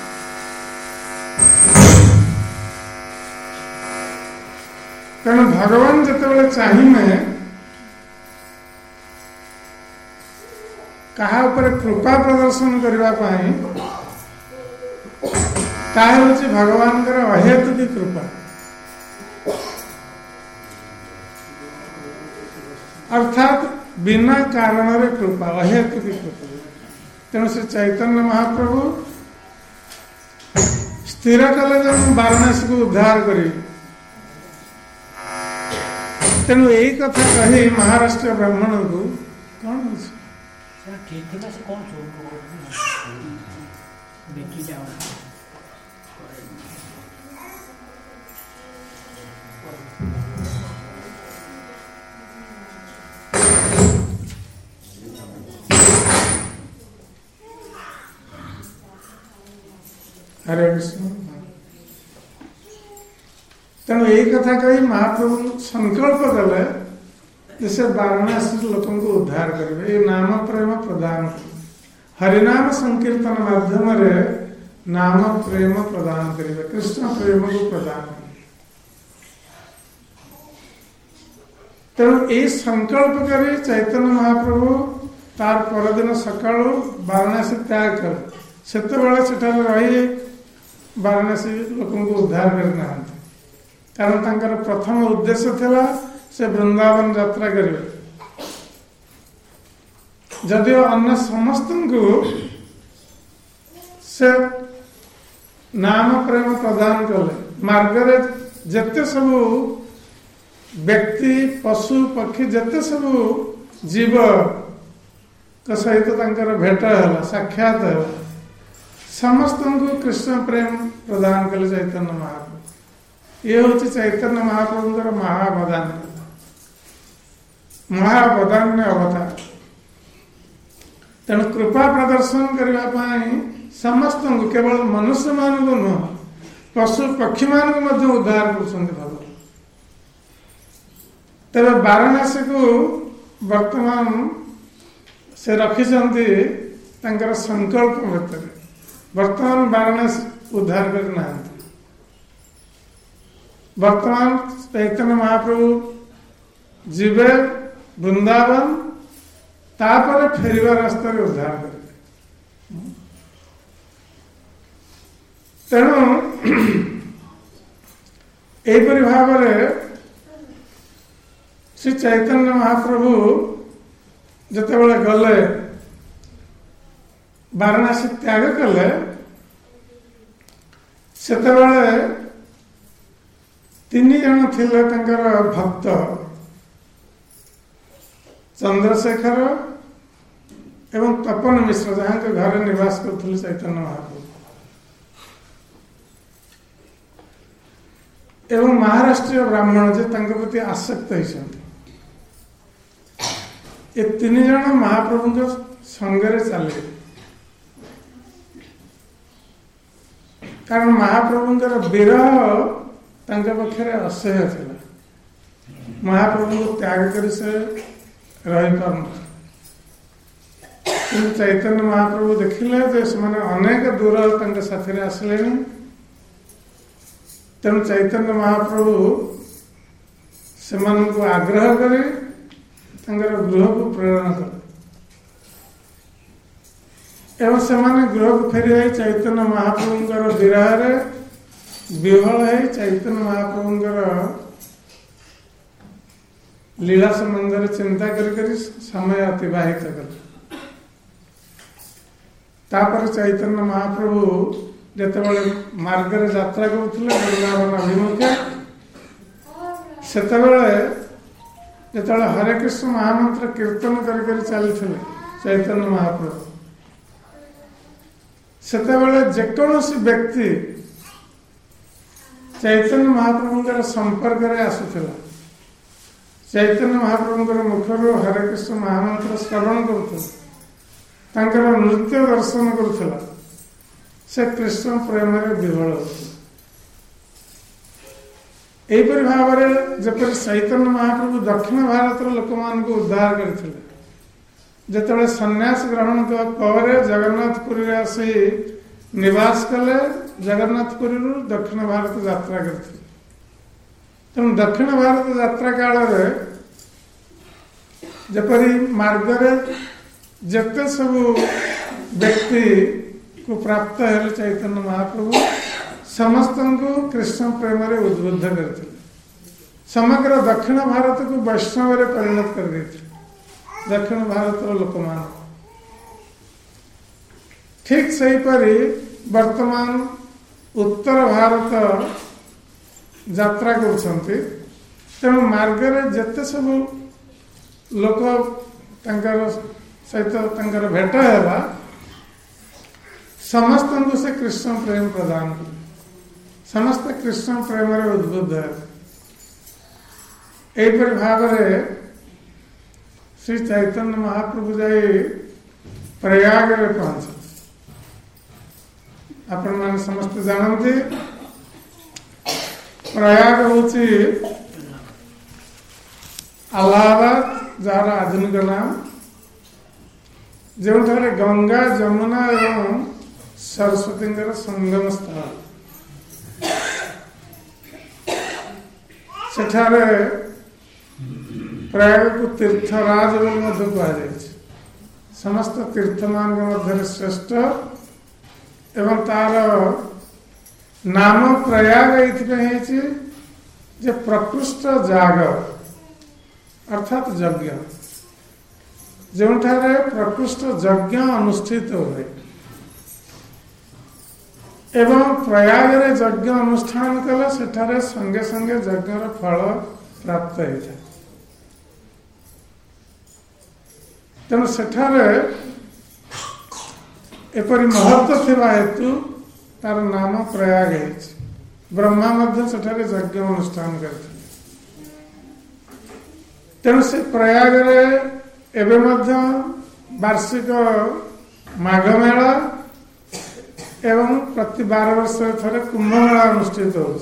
तेणु भगवान जिते चाहिए कहा उपरे कृपा प्रदर्शन करने पाई ताहा होछि भगवान कर अहेतुकी कृपा अर्थात बिना कारण रे कृपा अहेतुकी कृपा। तेणु से चैतन्य महाप्रभु स्थिर कले जब वाराणसी को उद्धार करी तेणु यही कथा कही महाराष्ट्र ब्राह्मण को कौन हरे कृष्ण। तेणु यही कथा कही महाप्रभु संकल्प कले जैसे वाराणसी लोक को उद्धार करेंगे ये नाम प्रेम प्रदान हरिनाम संकीर्तन माध्यम रे नाम प्रेम प्रदान करेंगे कृष्ण प्रेम को प्रदान करेंगे। तेणु ये संकल्प करी चैतन्य महाप्रभु तार परदिन सकाल वाराणसी त्याग कर से रही वाराणसी लोक को उद्धार करना कारण तांकर प्रथम उद्देश्य थिला से वृंदावन यात्रा करेंगे जदिव अन्य समस्त को से नाम प्रेम प्रदान कले मार्गरे जेते सबू व्यक्ति पशु पक्षी जेते सबू जीव का सहित तांकर भेट है साक्षात है समस्त को कृष्ण प्रेम प्रदान कले चैतन्य महाप्रभु। ये हूँ चैतन्य महाप्रभु महावदान महावदान अवतार। तेणु कृपा प्रदर्शन करने समस्त को केवल मनुष्य मान को नुह पशु पक्षी मान को उद्धार कर भगवान। तेरे वाराणसी को वर्तमान से रखिंट संकल्प भितर वर्तमान वाराणसी उद्धार करना वर्तमान चैतन्य महाप्रभु जीवे वृंदावन तापर फेरिवा रास्ता रे उद्धार करेंगे। तेणु एपरी भाव श्री चैतन्य महाप्रभु जितेबाला गले वाराणसी त्याग कले सेतेबाला तीन जन थिले तंकर भक्त चंद्रशेखर एवं तपन मिश्र जहाँ के घर निवास करते चैतन्य महाप्रभु एवं महाराष्ट्रीय ब्राह्मण जे प्रति आसक्त होती ये तीन जन महाप्रभु संगे चले कारण महाप्रभुंर विरह तांके पक्षरे असह्य थिला महाप्रभु को त्याग कर से रही पार कि चैतन्य महाप्रभु देखिले जे से अनेक दूर तांके साथी आसले तेणु चैतन्य महाप्रभु से आग्रह करी गृह को प्रेरण कले एवं से गृह को फेरी आई चैतन्य महाप्रभुंर विरह विहल है चैतन्य महाप्रभुंर लीला संबंध चिंता कर समय अतिबाहित कले। तापर चैतन्य महाप्रभु जितेबाला मार्गरे यात्रा करुले वृंदावन अभिमुखे सेतेबाला जितेबाला हरे कृष्ण महामंत्र कीर्तन कर चली चैतन्य महाप्रभु सेतेबाला जेकोसी व्यक्ति चैतन्य महाप्रभुंर संपर्क में आसुला चैतन्य महाप्रभुंर मुखर हरे कृष्ण महामंत्र श्रवण कर नृत्य दर्शन करुला से कृष्ण प्रेम विभल होपरी भाव में जपर चैतन्य महाप्रभु दक्षिण भारत लोक मान को उद्धार करते जिते सन्यास ग्रहण पर जगन्नाथपुरी आसी निवास कले जगन्नाथपुरी दक्षिण भारत यात्रा करते तेणु दक्षिण भारत यात्रा काल जपरी मार्गरे जिते सबू व्यक्ति को प्राप्त है चैतन्य महाप्रभु समस्त को कृष्ण प्रेम उद्बुद्ध करते समग्र दक्षिण भारत को वैष्णव परिणत कर देते दक्षिण भारत लोक मान ठीक सहीपरि वर्तमान उत्तर भारत यात्रा कर तेणु मार्गरे जिते सब लोक सहित भेट है समस्त को से कृष्ण प्रेम प्रदान कर समस्त कृष्ण प्रेम उद्बुद्ध है यहीपरि भाव श्री चैतन्य महाप्रभु जाई प्रयाग रे पहुंचे आपण माने समस्त जानते प्रयाग होची अलाहाबाद जार आधुनिक नाम जो गंगा जमुना एवं सरस्वती संगम स्थल सेठारे प्रयाग को तीर्थराज कह समस्त तीर्थ मान मध्य श्रेष्ठ एवं तार नाम प्रयाग ये जे प्रकृष्ट जाग अर्थात यज्ञ जो प्रकृष्ट यज्ञ अनुष्ठित हुए एवं प्रयाग रे यज्ञ अनुष्ठान कले सेठारे संगे संगे यज्ञ फल प्राप्त होता तेणु सेठारे एपरी महत्व थिबा हेतु तार नाम प्रयाग है ब्रह्मा मध्य सेठारे यज्ञ अनुष्ठान करते तेणु से प्रयाग रे एबे मध्य वार्षिक माघ मेला एवं प्रति बार वर्ष थे कुंभ मेला अनुष्ठित हो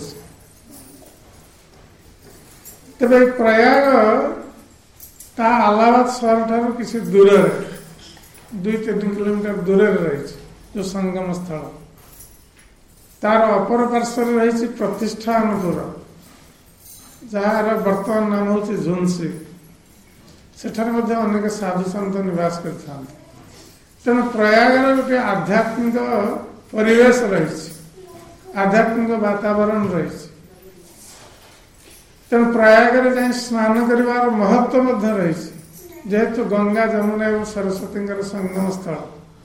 तेरे प्रयाग ता अलाहाबाद शहर ठार किसी दूर दुई तीन किलोमीटर दूर रही जो संगम स्थल तार अपर पार्श्व रही प्रतिष्ठानपुर जार वर्तमान नाम हूँ झुंसी सेठारे मध्य अनेक साधु सन्त निवास करते तेणु प्रयाग गोटे आध्यात्मिक परिवेश रही आध्यात्मिक वातावरण रही तेणु प्रयाग जाए स्नान कर महत्व रही जेहेतु गंगा जमुना और सरस्वती संगम स्थल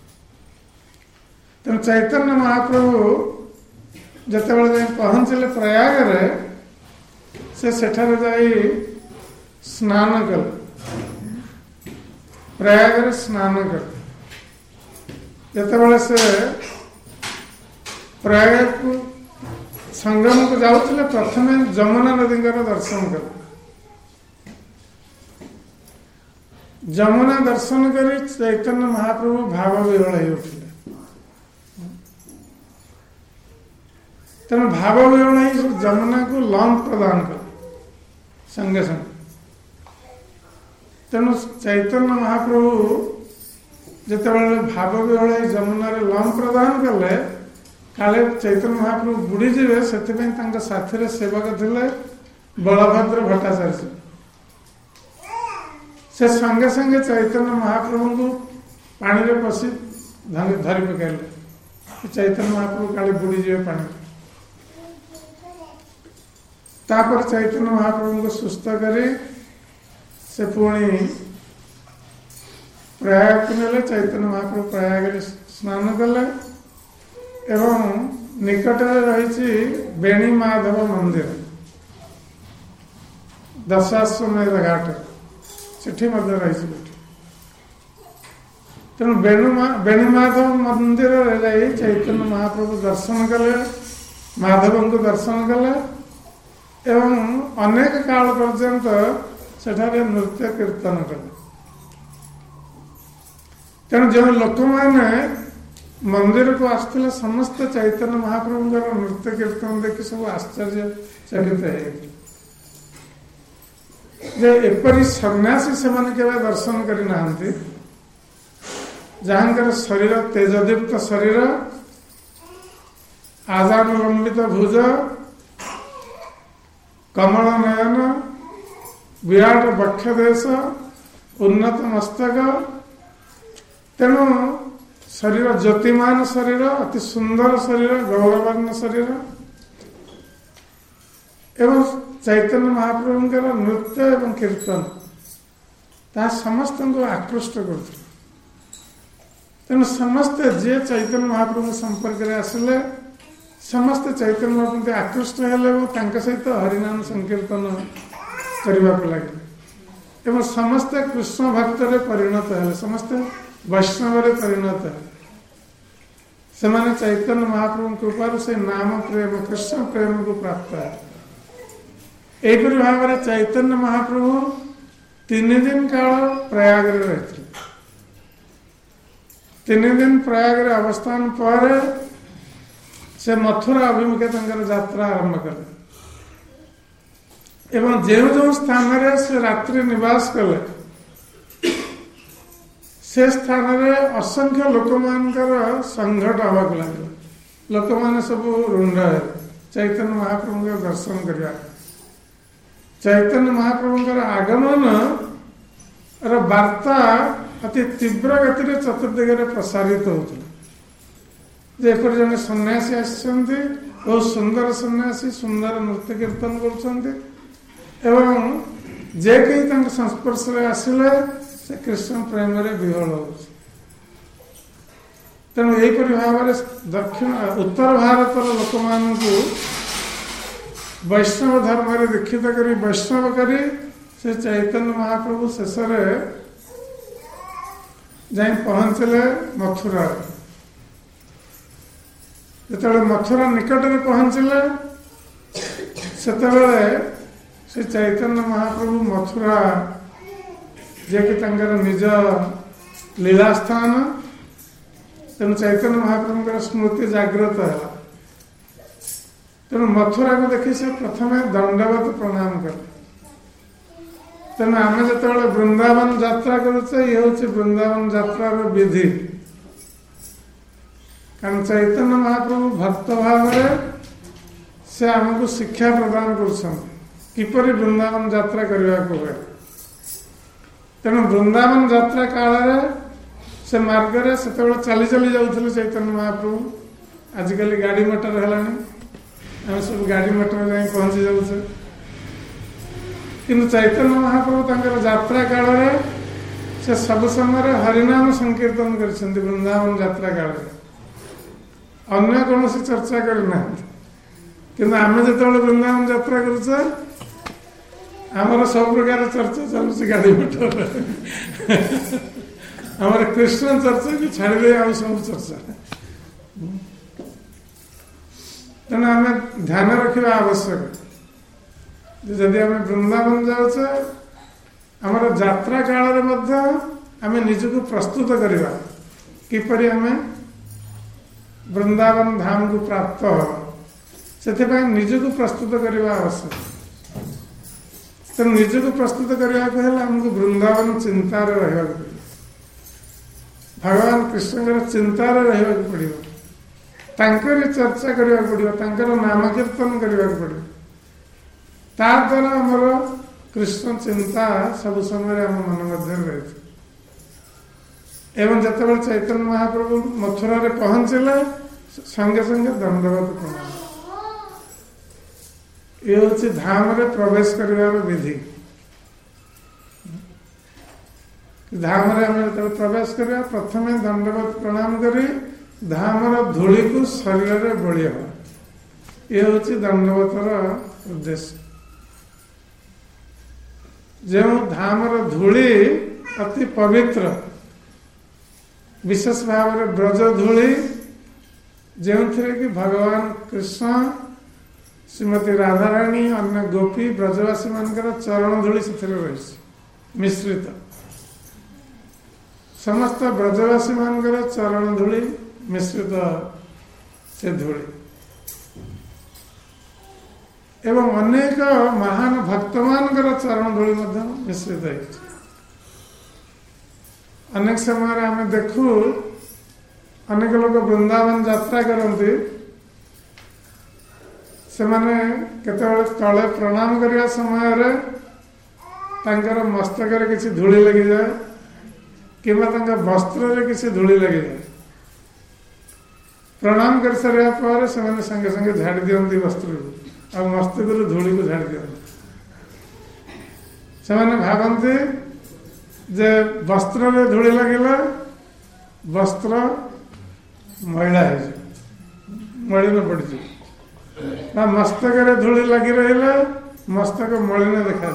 तेणु चैतन्य महाप्रभु जिते जाए पहुँचले प्रयाग रे से सेठारे जाई स्नान कले प्रयाग रे स्नान कले जिते से प्रयाग को संगम को जाऊे प्रथम जमुना नदी दर्शन कले जमुना दर्शन कर चैतन्य महाप्रभु भाव विहल हो उठिले तेणु भाव विहल जमुना को लंच प्रदान कर संगे संगे तेणु चैतन्य महाप्रभु जिते भाव विहल जमुना लंच प्रदान कले काले चैतन्य महाप्रभु बुड़ी जीवे से साथी सेवक थे बलभद्र भट्टाचार्य से संगे संगे चैतन्य महाप्रभु को पानी रे पशि धरी पकड़े चैतन्य महाप्रभु काले बुड़ी जीवे पानी तापर चैतन्य महाप्रभु को सुस्थ करी से पुणी प्रयाग को नेले चैतन्य महाप्रभु प्रयाग स्नान कले एवं निकट रही बेणी माधव मंदिर दशाश्वमेध घाट सेठी मध्य रही तेणु बेणी माधव मंदिर रही चैतन्य महाप्रभु दर्शन कले माधव को दर्शन कले एवं अनेक काल पर्यंत सेठारे नृत्य कीर्तन कले तेणु जो लोक मैंने मंदिर को आसते समस्त चैतन्य महाप्रभु नृत्य कीर्तन देखि सब आश्चर्य चकित जे एपरी सन्यासी से केवल दर्शन करना जहां शरीर तेजदीप्त शरीर आजानुलंबित भुज कमल नयन विराट वक्षदेश उन्नत मस्तक ତେଣୁ ଶରୀର ଜ୍ୟୋତିମାନ ଶରୀର, ଅତି ସୁନ୍ଦର ଶରୀର, ଗୌରବର୍ଣ୍ଣ ଶରୀର ଏବଂ ଚୈତନ୍ୟ ମହାପ୍ରଭୁଙ୍କର ନୃତ୍ୟ ଏବଂ କୀର୍ତ୍ତନ ତାହା ସମସ୍ତଙ୍କୁ ଆକୃଷ୍ଟ କରୁଥିଲା। ତେଣୁ ସମସ୍ତେ ଯିଏ ଚୈତନ୍ୟ ମହାପ୍ରଭୁ ସମ୍ପର୍କରେ ଆସିଲେ ସମସ୍ତେ ଚୈତନ୍ୟ ମହାପ୍ରଭୁ ଆକୃଷ୍ଟ ହେଲେ ଏବଂ ତାଙ୍କ ସହିତ ହରିନାମ ସଂକୀର୍ତ୍ତନ କରିବାକୁ ଲାଗିଲେ ଏବଂ ସମସ୍ତେ କୃଷ୍ଣ ଭକ୍ତରେ ପରିଣତ ହେଲେ, ସମସ୍ତେ ବୈଷ୍ଣବରେ ପରିଣତ ହେଲେ। ସେମାନେ ଚୈତନ୍ୟ ମହାପ୍ରଭୁଙ୍କ କୃପାରୁ ସେ ନାମ ପ୍ରେମ, କୃଷ୍ଣ ପ୍ରେମକୁ ପ୍ରାପ୍ତ ହେଲେ। ଏହିପରି ଭାବରେ ଚୈତନ୍ୟ ମହାପ୍ରଭୁ ତିନି ଦିନ କାଳ ପ୍ରୟାଗରେ ରହିଥିଲେ। ତିନି ଦିନ ପ୍ରୟାଗରେ ଅବସ୍ଥାନ ପରେ ସେ ମଥୁରା ଅଭିମୁଖେ ତାଙ୍କର ଯାତ୍ରା ଆରମ୍ଭ କଲେ ଏବଂ ଯେଉଁ ଯେଉଁ ସ୍ଥାନରେ ସେ ରାତ୍ରି ନିବାସ କଲେ ସେ ସ୍ଥାନରେ ଅସଂଖ୍ୟ ଲୋକମାନଙ୍କର ସଂଘଟ ହେବାକୁ ଲାଗିଲା। ଲୋକମାନେ ସବୁ ରୁଣ୍ଡ ହେଲେ ଚୈତନ୍ୟ ମହାପ୍ରଭୁଙ୍କର ଦର୍ଶନ କରିବା। ଚୈତନ୍ୟ ମହାପ୍ରଭୁଙ୍କର ଆଗମନ ର ବାର୍ତ୍ତା ଅତି ତୀବ୍ର ଗତିରେ ଚତୁର୍ଦିଗରେ ପ୍ରସାରିତ ହେଉଥିଲା ଯେ ଏପରି ଜଣେ ସନ୍ନ୍ୟାସୀ ଆସିଛନ୍ତି, ବହୁତ ସୁନ୍ଦର ସନ୍ନ୍ୟାସୀ, ସୁନ୍ଦର ନୃତ୍ୟ କୀର୍ତ୍ତନ କରୁଛନ୍ତି ଏବଂ ଯେ କେହି ତାଙ୍କ ସଂସ୍ପର୍ଶରେ ଆସିଲେ ସେ କୃଷ୍ଣ ପ୍ରେମରେ ବିହ୍ୱଳ ହେଉଛି। ତେଣୁ ଏହିପରି ଭାବରେ ଦକ୍ଷିଣ ଉତ୍ତର ଭାରତର ଲୋକମାନଙ୍କୁ ବୈଷ୍ଣବ ଧର୍ମରେ ଦୀକ୍ଷିତ କରି ବୈଷ୍ଣବ କରି ସେ ଚୈତନ୍ୟ ମହାପ୍ରଭୁ ଶେଷରେ ଯାଇ ପହଞ୍ଚିଲେ ମଥୁରାରେ। ଯେତେବେଳେ ମଥୁରା ନିକଟରେ ପହଞ୍ଚିଲେ ସେତେବେଳେ ସେ ଚୈତନ୍ୟ ମହାପ୍ରଭୁ ମଥୁରା ଯିଏକି ତାଙ୍କର ନିଜ ଲୀଳାସ୍ଥାନ, ତେଣୁ ଚୈତନ୍ୟ ମହାପ୍ରଭୁଙ୍କର ସ୍ମୃତି ଜାଗ୍ରତ ହେଲା। ତେଣୁ ମଥୁରାକୁ ଦେଖି ସେ ପ୍ରଥମେ ଦଣ୍ଡବତ ପ୍ରଣାମ କଲେ। ତେଣୁ ଆମେ ଯେତେବେଳେ ବୃନ୍ଦାବନ ଯାତ୍ରା କରୁଛେ ଇଏ ହେଉଛି ବୃନ୍ଦାବନ ଯାତ୍ରାର ବିଧି। କାରଣ ଚୈତନ୍ୟ ମହାପ୍ରଭୁ ଭକ୍ତ ଭାବରେ ସେ ଆମକୁ ଶିକ୍ଷା ପ୍ରଦାନ କରୁଛନ୍ତି କିପରି ବୃନ୍ଦାବନ ଯାତ୍ରା କରିବାକୁ ହୁଏ। ତେଣୁ ବୃନ୍ଦାବନ ଯାତ୍ରା କାଳରେ ସେ ମାର୍ଗରେ ସେତେବେଳେ ଚାଲି ଚାଲି ଯାଉଥିଲେ ଚୈତନ୍ୟ ମହାପ୍ରଭୁ। ଆଜିକାଲି ଗାଡ଼ି ମଟର ହେଲାଣି, ଆମେ ସବୁ ଗାଡ଼ି ମଟର ଯାଇ ପହଞ୍ଚି ଯାଉଛେ, କିନ୍ତୁ ଚୈତନ୍ୟ ମହାପ୍ରଭୁ ତାଙ୍କର ଯାତ୍ରା କାଳରେ ସେ ସବୁ ସମୟରେ ହରିନାମ ସଂକୀର୍ତ୍ତନ କରିଛନ୍ତି। ବୃନ୍ଦାବନ ଯାତ୍ରା କାଳରେ ଅନ୍ୟ କୌଣସି ଚର୍ଚ୍ଚା କରିନାହାନ୍ତି। କିନ୍ତୁ ଆମେ ଯେତେବେଳେ ବୃନ୍ଦାବନ ଯାତ୍ରା କରୁଛେ ଆମର ସବୁ ପ୍ରକାର ଚର୍ଚ୍ଚା ଚାଲୁଛି ଗାଡ଼ି ମଟରରେ। ଆମର କୃଷ୍ଣ ଚର୍ଚ୍ଚାକୁ ଛାଡ଼ିଦେଇ ଆଉ ସବୁ ଚର୍ଚ୍ଚା। ତେଣୁ ଆମେ ଧ୍ୟାନ ରଖିବା ଆବଶ୍ୟକ ଯେ ଯଦି ଆମେ ବୃନ୍ଦାବନ ଯାଉଛେ ଆମର ଯାତ୍ରା କାଳରେ ମଧ୍ୟ ଆମେ ନିଜକୁ ପ୍ରସ୍ତୁତ କରିବା କିପରି ଆମେ ବୃନ୍ଦାବନ ଧାମକୁ ପ୍ରାପ୍ତ ହେବା, ସେଥିପାଇଁ ନିଜକୁ ପ୍ରସ୍ତୁତ କରିବା ଆବଶ୍ୟକ। ତେଣୁ ନିଜକୁ ପ୍ରସ୍ତୁତ କରିବାକୁ ହେଲେ ଆମକୁ ବୃନ୍ଦାବନ ଚିନ୍ତାରେ ରହିବାକୁ ପଡ଼ିବ, ଭଗବାନ କୃଷ୍ଣଙ୍କର ଚିନ୍ତାରେ ରହିବାକୁ ପଡ଼ିବ, ତାଙ୍କରି ଚର୍ଚ୍ଚା କରିବାକୁ ପଡ଼ିବ, ତାଙ୍କର ନାମ କୀର୍ତ୍ତନ କରିବାକୁ ପଡ଼ିବ। ତା ଦ୍ୱାରା ଆମର କୃଷ୍ଣ ଚିନ୍ତା ସବୁ ସମୟରେ ଆମ ମନ ମଧ୍ୟରେ ରହିଛି। ଏବଂ ଯେତେବେଳେ ଚୈତନ୍ୟ ମହାପ୍ରଭୁ ମଥୁରାରେ ପହଞ୍ଚିଲେ ସଙ୍ଗେ ସଙ୍ଗେ ଦଣ୍ଡବତ ପ୍ରଣାମ। ଇଏ ହେଉଛି ଧାମରେ ପ୍ରବେଶ କରିବାର ବିଧି। ଧାମରେ ଆମେ ଯେତେବେଳେ ପ୍ରବେଶ କରିବା ପ୍ରଥମେ ଦଣ୍ଡବତ ପ୍ରଣାମ କରି ଧାମର ଧୂଳିକୁ ଶରୀରରେ ବୋଳିବା। ଇଏ ହେଉଛି ଦଣ୍ଡବତର ଉଦ୍ଦେଶ୍ୟ। ଯେଉଁ ଧାମର ଧୂଳି ଅତି ପବିତ୍ର, ବିଶେଷ ଭାବରେ ବ୍ରଜ ଧୂଳି, ଯେଉଁଥିରେ କି ଭଗବାନ କୃଷ୍ଣ, ଶ୍ରୀମତୀ ରାଧାରାଣୀ, ଅନ୍ୟ ଗୋପୀ ବ୍ରଜବାସୀ ମାନଙ୍କର ଚରଣ ଧୂଳି ସେଥିରେ ରହିଛି ମିଶ୍ରିତ। ସମସ୍ତ ବ୍ରଜବାସୀ ମାନଙ୍କର ଚରଣ ଧୂଳି ମିଶ୍ରିତ ସେ ଧୂଳି ଏବଂ ଅନେକ ମହାନ ଭକ୍ତ ମାନଙ୍କର ଚରଣ ଧୂଳି ମଧ୍ୟ ମିଶ୍ରିତ ହେଇଛି। ଅନେକ ସମୟରେ ଆମେ ଦେଖୁ ଅନେକ ଲୋକ ବୃନ୍ଦାବନ ଯାତ୍ରା କରନ୍ତି, ସେମାନେ କେତେବେଳେ ତଳେ ପ୍ରଣାମ କରିବା ସମୟରେ ତାଙ୍କର ମସ୍ତକରେ କିଛି ଧୂଳି ଲାଗିଯାଏ किंवा तांका वस्त्र किसी धूली लगे जाए प्रणाम कर सारा पर से संगे संगे झाड़ी दियंती वस्त्र को आ मस्तक धूली को झाड़ी दियंती से भावती जे वस्त्र रे धूली लगे वस्त्र मैला है मलिन पड़ी मस्तक धूली लगी रही मस्तक मलिन देखा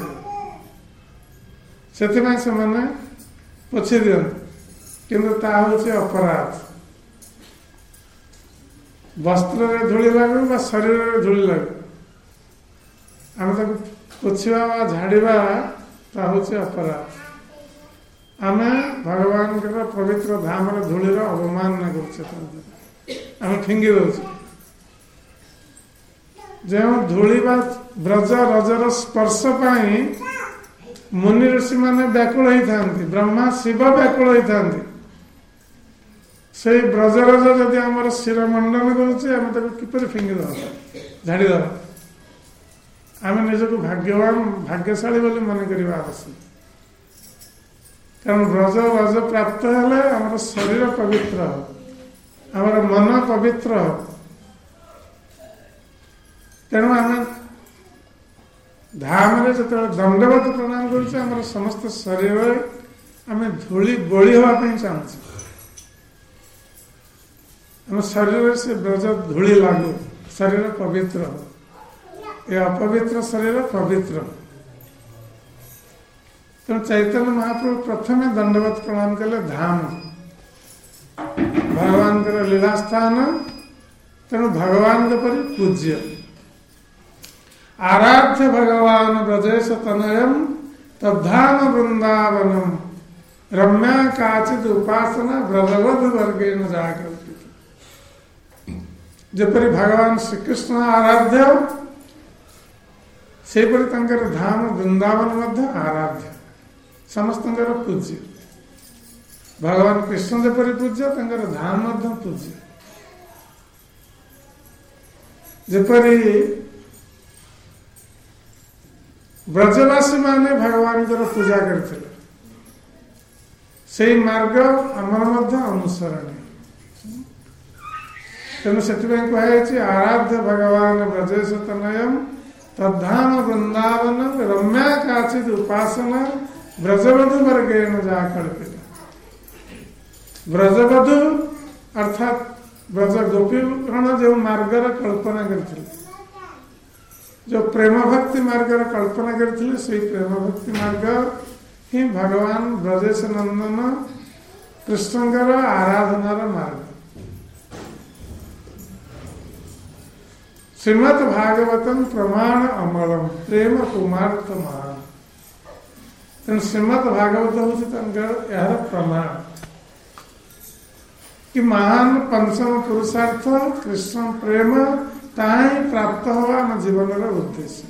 से पोछि दियंती किंतु ता होछि अपराध वस्त्र रे धूली लागू बा शरीर रे धूली लागू आम ताको पोछिबा झाड़ीबा ता होछि अपराध आम भगवान के पवित्र धाम रे धूली रो अवमान न करछे आम फिंगी दउछे जो धूली बा ब्रज रजर स्पर्श पाई मुनि ऋषि माने व्याकुल होता ब्रह्मा शिव व्याकुल होता से ब्रजरज जदि आम शिर मंडन करें किपर फिंगी दबा झाड़ी दबा आम निजक भाग्यवान भाग्यशाली बोली मन करवा आवश्यक कारण ब्रज रज प्राप्त हेले आम शरीर पवित्र हो आम मन पवित्र हो तेणु आम धाम रे जो दंडवत प्रणाम कर समस्त शरीर आम धूली बोली हाँपाई चाहूँ आम शरीर से ब्रज धूली लागू शरीर पवित्र हो ये अपवित्र शरीर पवित्र तेणु चैतन्य महाप्रभु प्रथम दंडवत प्रणाम कले धाम भगवान लीला स्थान तेणु भगवान परि पूज्य आराध्य भगवान ब्रजेश तनयम तद्धाम वृंदावनम रम्या काचित उपासना ब्रजवध वर्गे न जाकर जपरी भगवान श्रीकृष्ण आराध्य सेपरी तंकर धाम वृंदावन मध्य आराध्य समस्त पूज्य भगवान कृष्ण जपरी पूज्य तंकर धाम मध्य पूज्य जपरी ब्रजवासी माने भगवान पूजा करते से मार्ग आमर मध्य अनुसरण तेणु से कहुई आराध्य भगवान ब्रजेश तनयम तद्धाम वृंदावन रम्या काचित उपासना ब्रजवधु वर्गेण जा कल्पित ब्रजवधु अर्थात ब्रज गोपीगण जो मार्गर कल्पना करते जो प्रेम भक्ति मार्ग कल्पना करते से प्रेम भक्ति मार्ग ही भगवान ब्रजेश नंदन कृष्णकर आराधनार मार्ग श्रीमद भागवतम प्रमाण अमलम प्रेम कुमार्थ महान तेणु श्रीमद भागवत हूँ यार प्रमाण कि महान पंचम पुरुषार्थ कृष्ण प्रेम ताही प्राप्त हवा आम जीवन उद्देश्य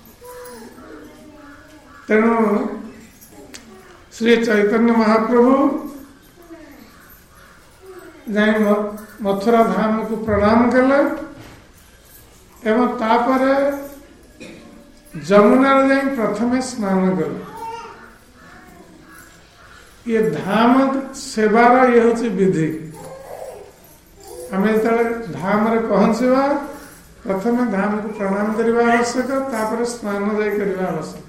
तेणु श्री चैतन्य महाप्रभु जाई मथुरा धाम को प्रणाम कले एवं तापर जमुना जाई प्रथमे स्नान कले ये धाम सेवार ये हूँ विधि आम जो धाम रे पहुँचवा प्रथम धाम को प्रणाम करने आवश्यक तापर स्नान जाई करने आवश्यक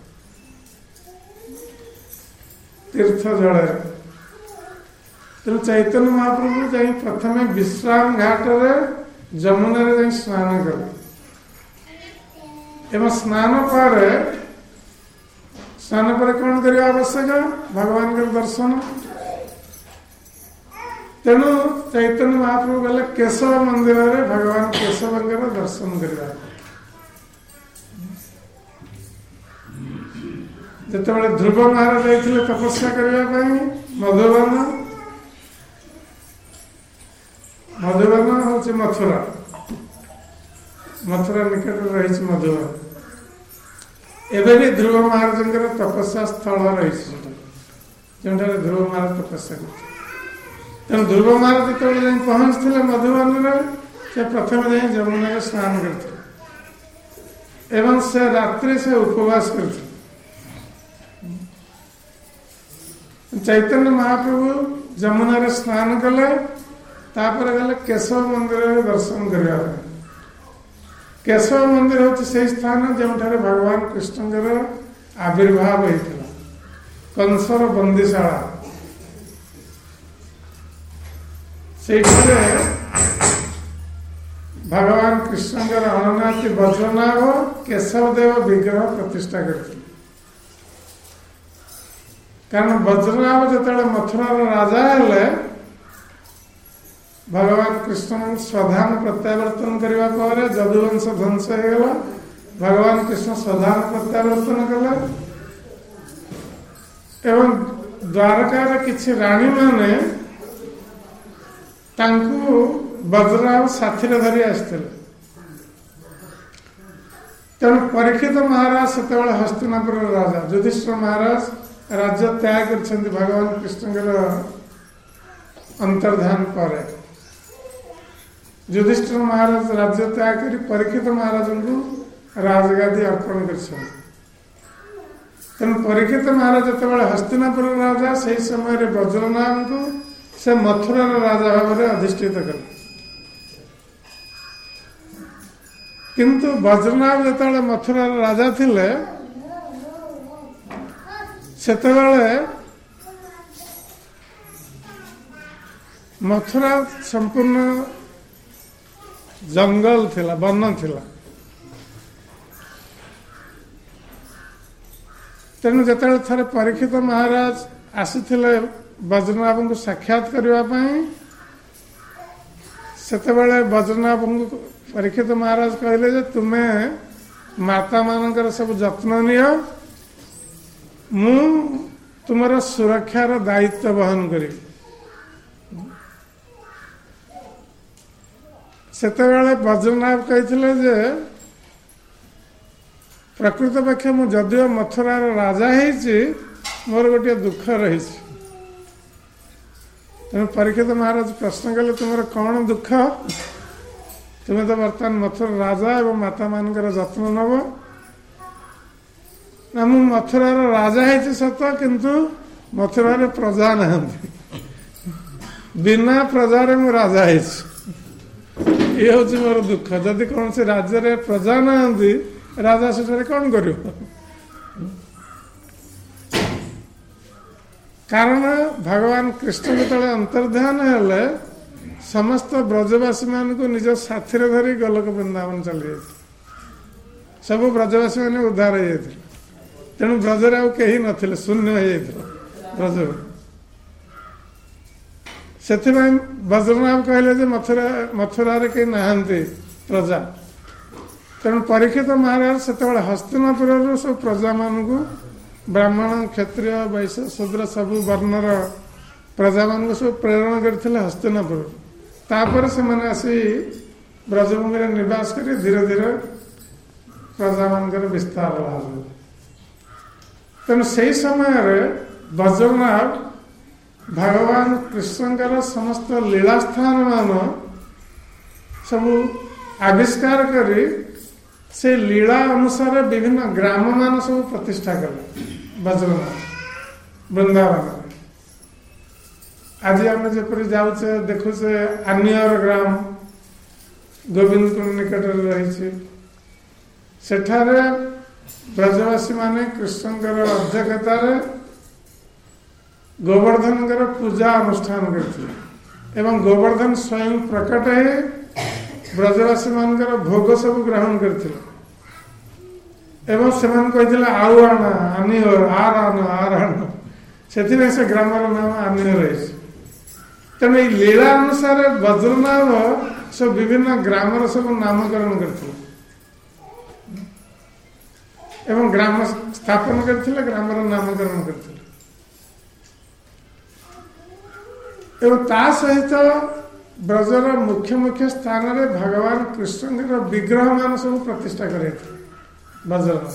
तीर्थ जल तेणु चैतन्य महाप्रभु जाई प्रथम विश्राम घाट रे जमुना रे जाई स्नान कले एवं स्नान पर स्नान पर कौन करने आवश्यक भगवान के दर्शन तेणु चैतन्य महाप्रभु गले केशव मंदिर रे भगवान केशव दर्शन करवा जिते ध्रुव महाराज जाते तपस्या करने मधुबन मधुबन हूँ मथुरा मथुरा निकट रही मधुबन एवं भी ध्रुव महाराज तपस्या स्थल रही जो ध्रुव महाराज तपस्या कर तेणु ध्रुव महाराज जो पहुँचते मधुबन से प्रथम जाए जमुना स्नान करते एवं से रात्रि से उपवास करते चैतन्य महाप्रभु जमुना स्नान कले तापर गले केशव मंदिर दर्शन करने। केशव मंदिर हूँ से स्थान जो भगवान कृष्णकर आविर्भाव होता कंसर बंदीशाला से भगवान कृष्णकर अननाथी वज्रनाभ केशवदेव विग्रह प्रतिष्ठा करते। कारण वज्रनाभ जो मथुरार राजा हेले भगवान कृष्ण स्वधाम प्रत्यावर्तन करने पर जदुवंश ध्वंस हो गला। भगवान कृष्ण स्वधाम प्रत्यावर्तन कले एवं द्वारकार किछि राणी माने तांकु वज्रनाभ साथी धरी आसते। तेणु परीक्षित महाराज से हस्तिनापुर राजा युधिष्ठिर महाराज राज्य त्याग कर भगवान कृष्णकर अंतर्धान पर युधिष्ठिर महाराज राज्य त्याग कर परीक्षित महाराज को राजगादी अर्पण कर। तेणु परीक्षित महाराज जो हस्तिनापुर राजा से समय वज्रनाभ को से मथुरार राजा भाव में अधिष्ठित कले। किंतु वज्रनाभ जो मथुरार राजा थिले सेतेबेले मथुरा संपूर्ण जंगल थिला वन थिला। तेणु जो थे परीक्षित महाराज आसीथिले वज्रनाभ को साक्षात करने सेतेबेले वज्रनाभ को परीक्षित महाराज कहले जे तुम्हें माता मानकर सब जत्न नियो मु तुमर सुरक्षार दायित्व वहन करी। सेतेबेले वज्रनाभ कहथिले जे प्रकृत पक्ष मु जदिव मथुरार राजा हेछि मोर गोटे दुख रही। तेणु परीक्षित महाराज प्रश्न कले तुमर कौन दुख? तुम्हें तो बर्तमान मथुरा राजा एवं माता मानकर जत्न नब ना मु मथुरार राजा है सत किंतु मथुरार प्रजा ना बिना प्रजार मु राजा है। ये हूँ मोर दुख। जदि कौन से राज्य रे प्रजा ना राजा सेठारे कौन कर। कारण भगवान कृष्ण जो अंतर्ध्यान हेले समस्त ब्रजवासी मान को निज साथी धरी गोलोक वृंदावन चली जाए। सब ब्रजवासी मैंने उद्धार हो जाते। तेणु ब्रजरे आउ कहीं नथिले शून्य हो जाता ब्रज। से वज्रनाभ कहले जे मथुरा मथुरार कहीं नहांती प्रजा। तेणु परीक्षित महाराज से हस्तिनापुर सब प्रजा मान को ब्राह्मण क्षत्रिय वैश्य शूद्र सबु वर्णर प्रजा मान को सब प्रेरण करते हस्तिनापुर। तापर से मैंने आसी ब्रजभूमि में निवास कर धीरे धीरे प्रजा मानकर विस्तार हो। तेणु से समय वज्रनाभ भगवान कृष्णकर समस्त लीला स्थान मान सब आविष्कार करी से लीला अनुसार विभिन्न ग्राम मान सब प्रतिष्ठा कले वज्रनाभ वृंदावन। आज आम जपरी जाऊे देखुचे आनियर ग्राम गोविंद कुंड निकट रही सेठारे ब्रजवासी माने कृष्णकर अध्यक्षता गोवर्धन पूजा अनुष्ठान करते एवं गोवर्धन स्वयं प्रकट है ब्रजवासी मानकर भोग सब ग्रहण करते एवं से कहते आउ आना आनियर आर आन आर आन से से ग्रामर नाम आनियर रही। तेणु ये लीला अनुसार वज्रनाभ सब विभिन्न ग्रामर सब नामकरण करते एवं ग्राम स्थापन करते ग्रामर नामकरण करते एवं ता सहित ब्रजर मुख्य मुख्य स्थान रे भगवान कृष्ण विग्रह मान सब प्रतिष्ठा करे वज्रनाभ।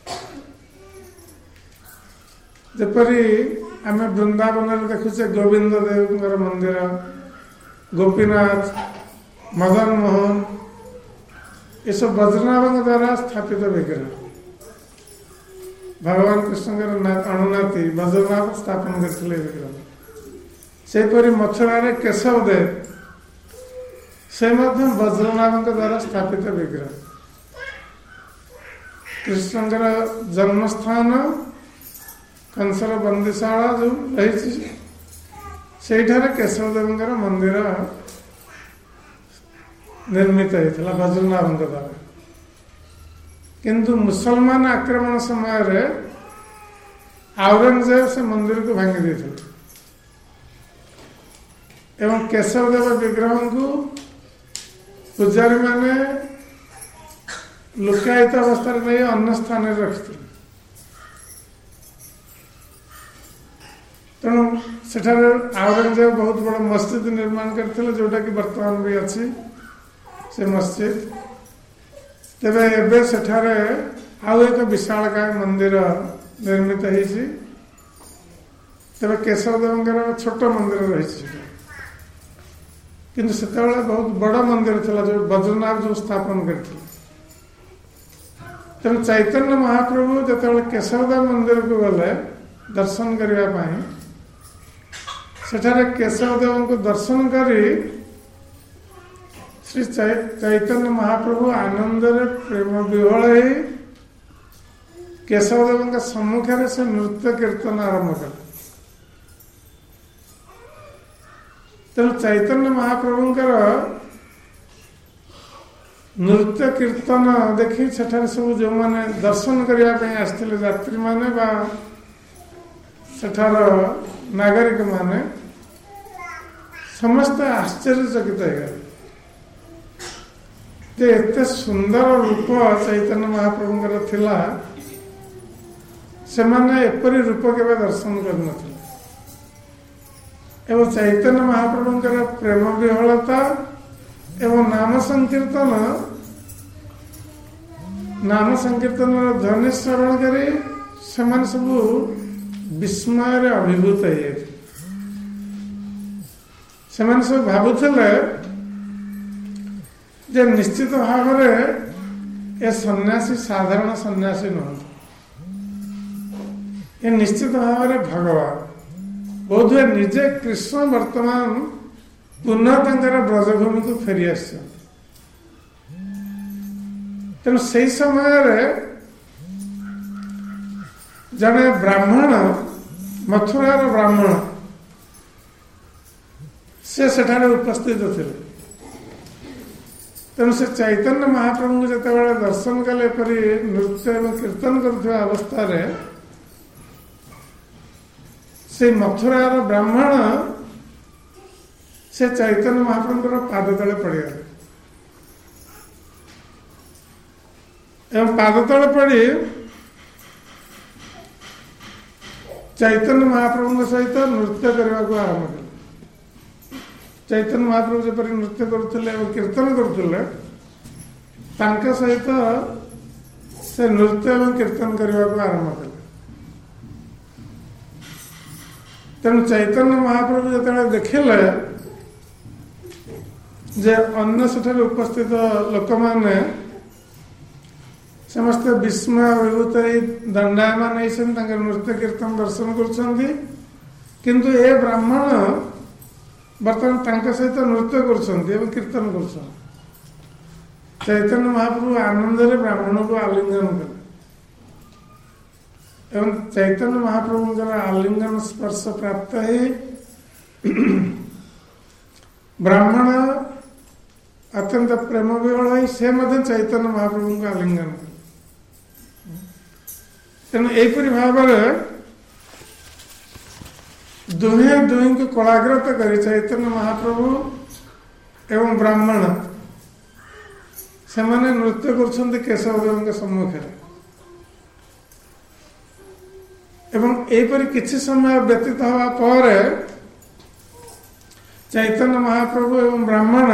जपरी आम वृंदावन देखुचे गोविंद देव मंदिर गोपीनाथ मदन मोहन ये सब वज्रनाभ द्वारा स्थापित विग्रह। भगवान कृष्ण अणुनाती वज्रनाभ स्थापन करते विग्रह सेपरी मथुरारे केशव देव से वज्रनाभ द्वारा स्थापित विग्रह कृष्णकर जन्मस्थान कंसर बंदीशाला जो रही से केशवदेव मंदिर निर्मित होता वज्रनाभ द्वारा किंतु मुसलमान आक्रमण समय रे औरंगजेब से मंदिर को भांगी देते एवं केशवदेव विग्रह को पूजारी माने लुकायित अवस्था नहीं अन्य स्थान रखते तेणु सेठारे औरंगजेब बहुत बड़ा मस्जिद निर्माण करते जोटा कि वर्तमान भी अच्छी से मस्जिद तेरे एबे सेठारे आउ एक विशालकाय मंदिर निर्मित होती तेरे केशवदेव छोट मंदिर रही किंतु से बहुत बड़ा मंदिर था जो वज्रनाभ जो स्थापन करते तेणु चैतन्य महाप्रभु जो केशवदेव मंदिर को गले दर्शन करने सेठारे केशवदेव को दर्शन करी श्री चैतन्य महाप्रभु आनंद प्रेम विहल केशवदेव का सम्मुखें से नृत्य कीर्तन आरंभ कर तेणु चैतन्य महाप्रभुंकर नृत्य कीर्तन देखी सेठारे सब जो मैंने दर्शन करने आसते यात्री माने बा सेठार नागरिक माने समस्त आश्चर्यचकित हो गए जे एते सुंदर रूप चैतन्य महाप्रभुंकर थिला से माने एपरी रूप केवे दर्शन करन एवं चैतन्य महाप्रभुंकर प्रेम विहलता एवं नाम संकीर्तन नाम संकीर्तन ध्वनि श्रवण करे से सब विस्मय अभिभूत हो सब भावुले जे निश्चित भाव में ए सन्यासी साधारण सन्यासी नुह ये निश्चित भाव में भगवान बोध हुए निजे कृष्ण वर्तमान पुनः तंकर ब्रजभूमि को फेरी आस तेणु से समय जड़े ब्राह्मण मथुरार ब्राह्मण से सेठारे उपस्थित थे तेणु से चैतन्य महाप्रभु को जिते दर्शन कले परी नृत्य और कीर्तन करुवा अवस्था रे से मथुरार ब्राह्मण से चैतन्य महाप्रभु पाद तले पड़गले एवं पाद तले पड़ी चैतन्य महाप्रभु सहित नृत्य करने को आरंभ कले चैतन्य महाप्रभु जपरी नृत्य करुले और कीर्तन करुले सहित से नृत्य और कीर्तन करने को आरंभ कले तेणु चैतन्य महाप्रभु जो देखिले जे अन्य सेठारे उपस्थित लोक मैंने समस्त विस्मय अभिभूत दंडायमान होती नृत्य कीर्तन दर्शन कर किंतु ए ब्राह्मण बर्तमान तांका सहित नृत्य कर कीर्तन कर चैतन्य महाप्रभु आनंद ब्राह्मण को आलिंगन कले एवं चैतन्य महाप्रभु आलिंगन स्पर्श प्राप्त है ब्राह्मण अत्यंत प्रेम विहल से चैतन्य महाप्रभु को आलिंगन कले तेणु यहपरी भाव दुहे दुही को कलाग्रत कर चैतन्य महाप्रभु एवं ब्राह्मण से माने नृत्य कर केशवदेव सम्मुखें एवं एपरी किछि समय व्यतीत हवा पर चैतन्य महाप्रभु एवं ब्राह्मण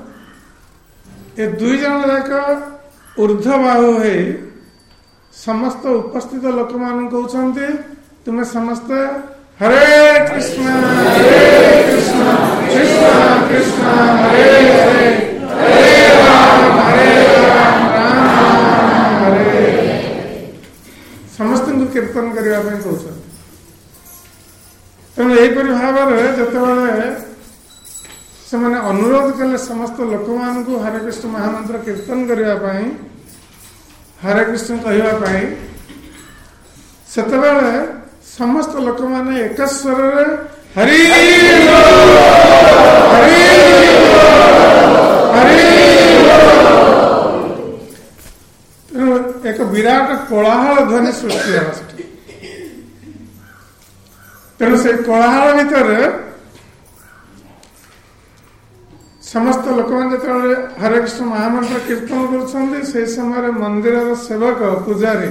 ए दुई जन जाक ऊर्ध्वबाहु हो समस्त उपस्थित लोक मान कहते तुम्हें समस्त हरे कृष्ण हरे कृष्ण कृष्ण कृष्ण हरे हरे हरे राम हरे राम राम राम हरे समस्त करने कहते। तेणु यहीपरि भाव में जितेबाला से मैंने अनुरोध कले समस्त लोक मान हरे कृष्ण महामंत्र कीर्तन करने हरे कृष्ण कहवाई सेतेबाला समस्त लोक मैंने एक स्वर हरि हरि हरि एक विराट कोलाहल ध्वनि सृष्टि है। तेणु से कोलाहल भितर समस्त लोक मैंने जो हरे कृष्ण महामंत्र कीर्तन कर समय मंदिर सेवक पूजारी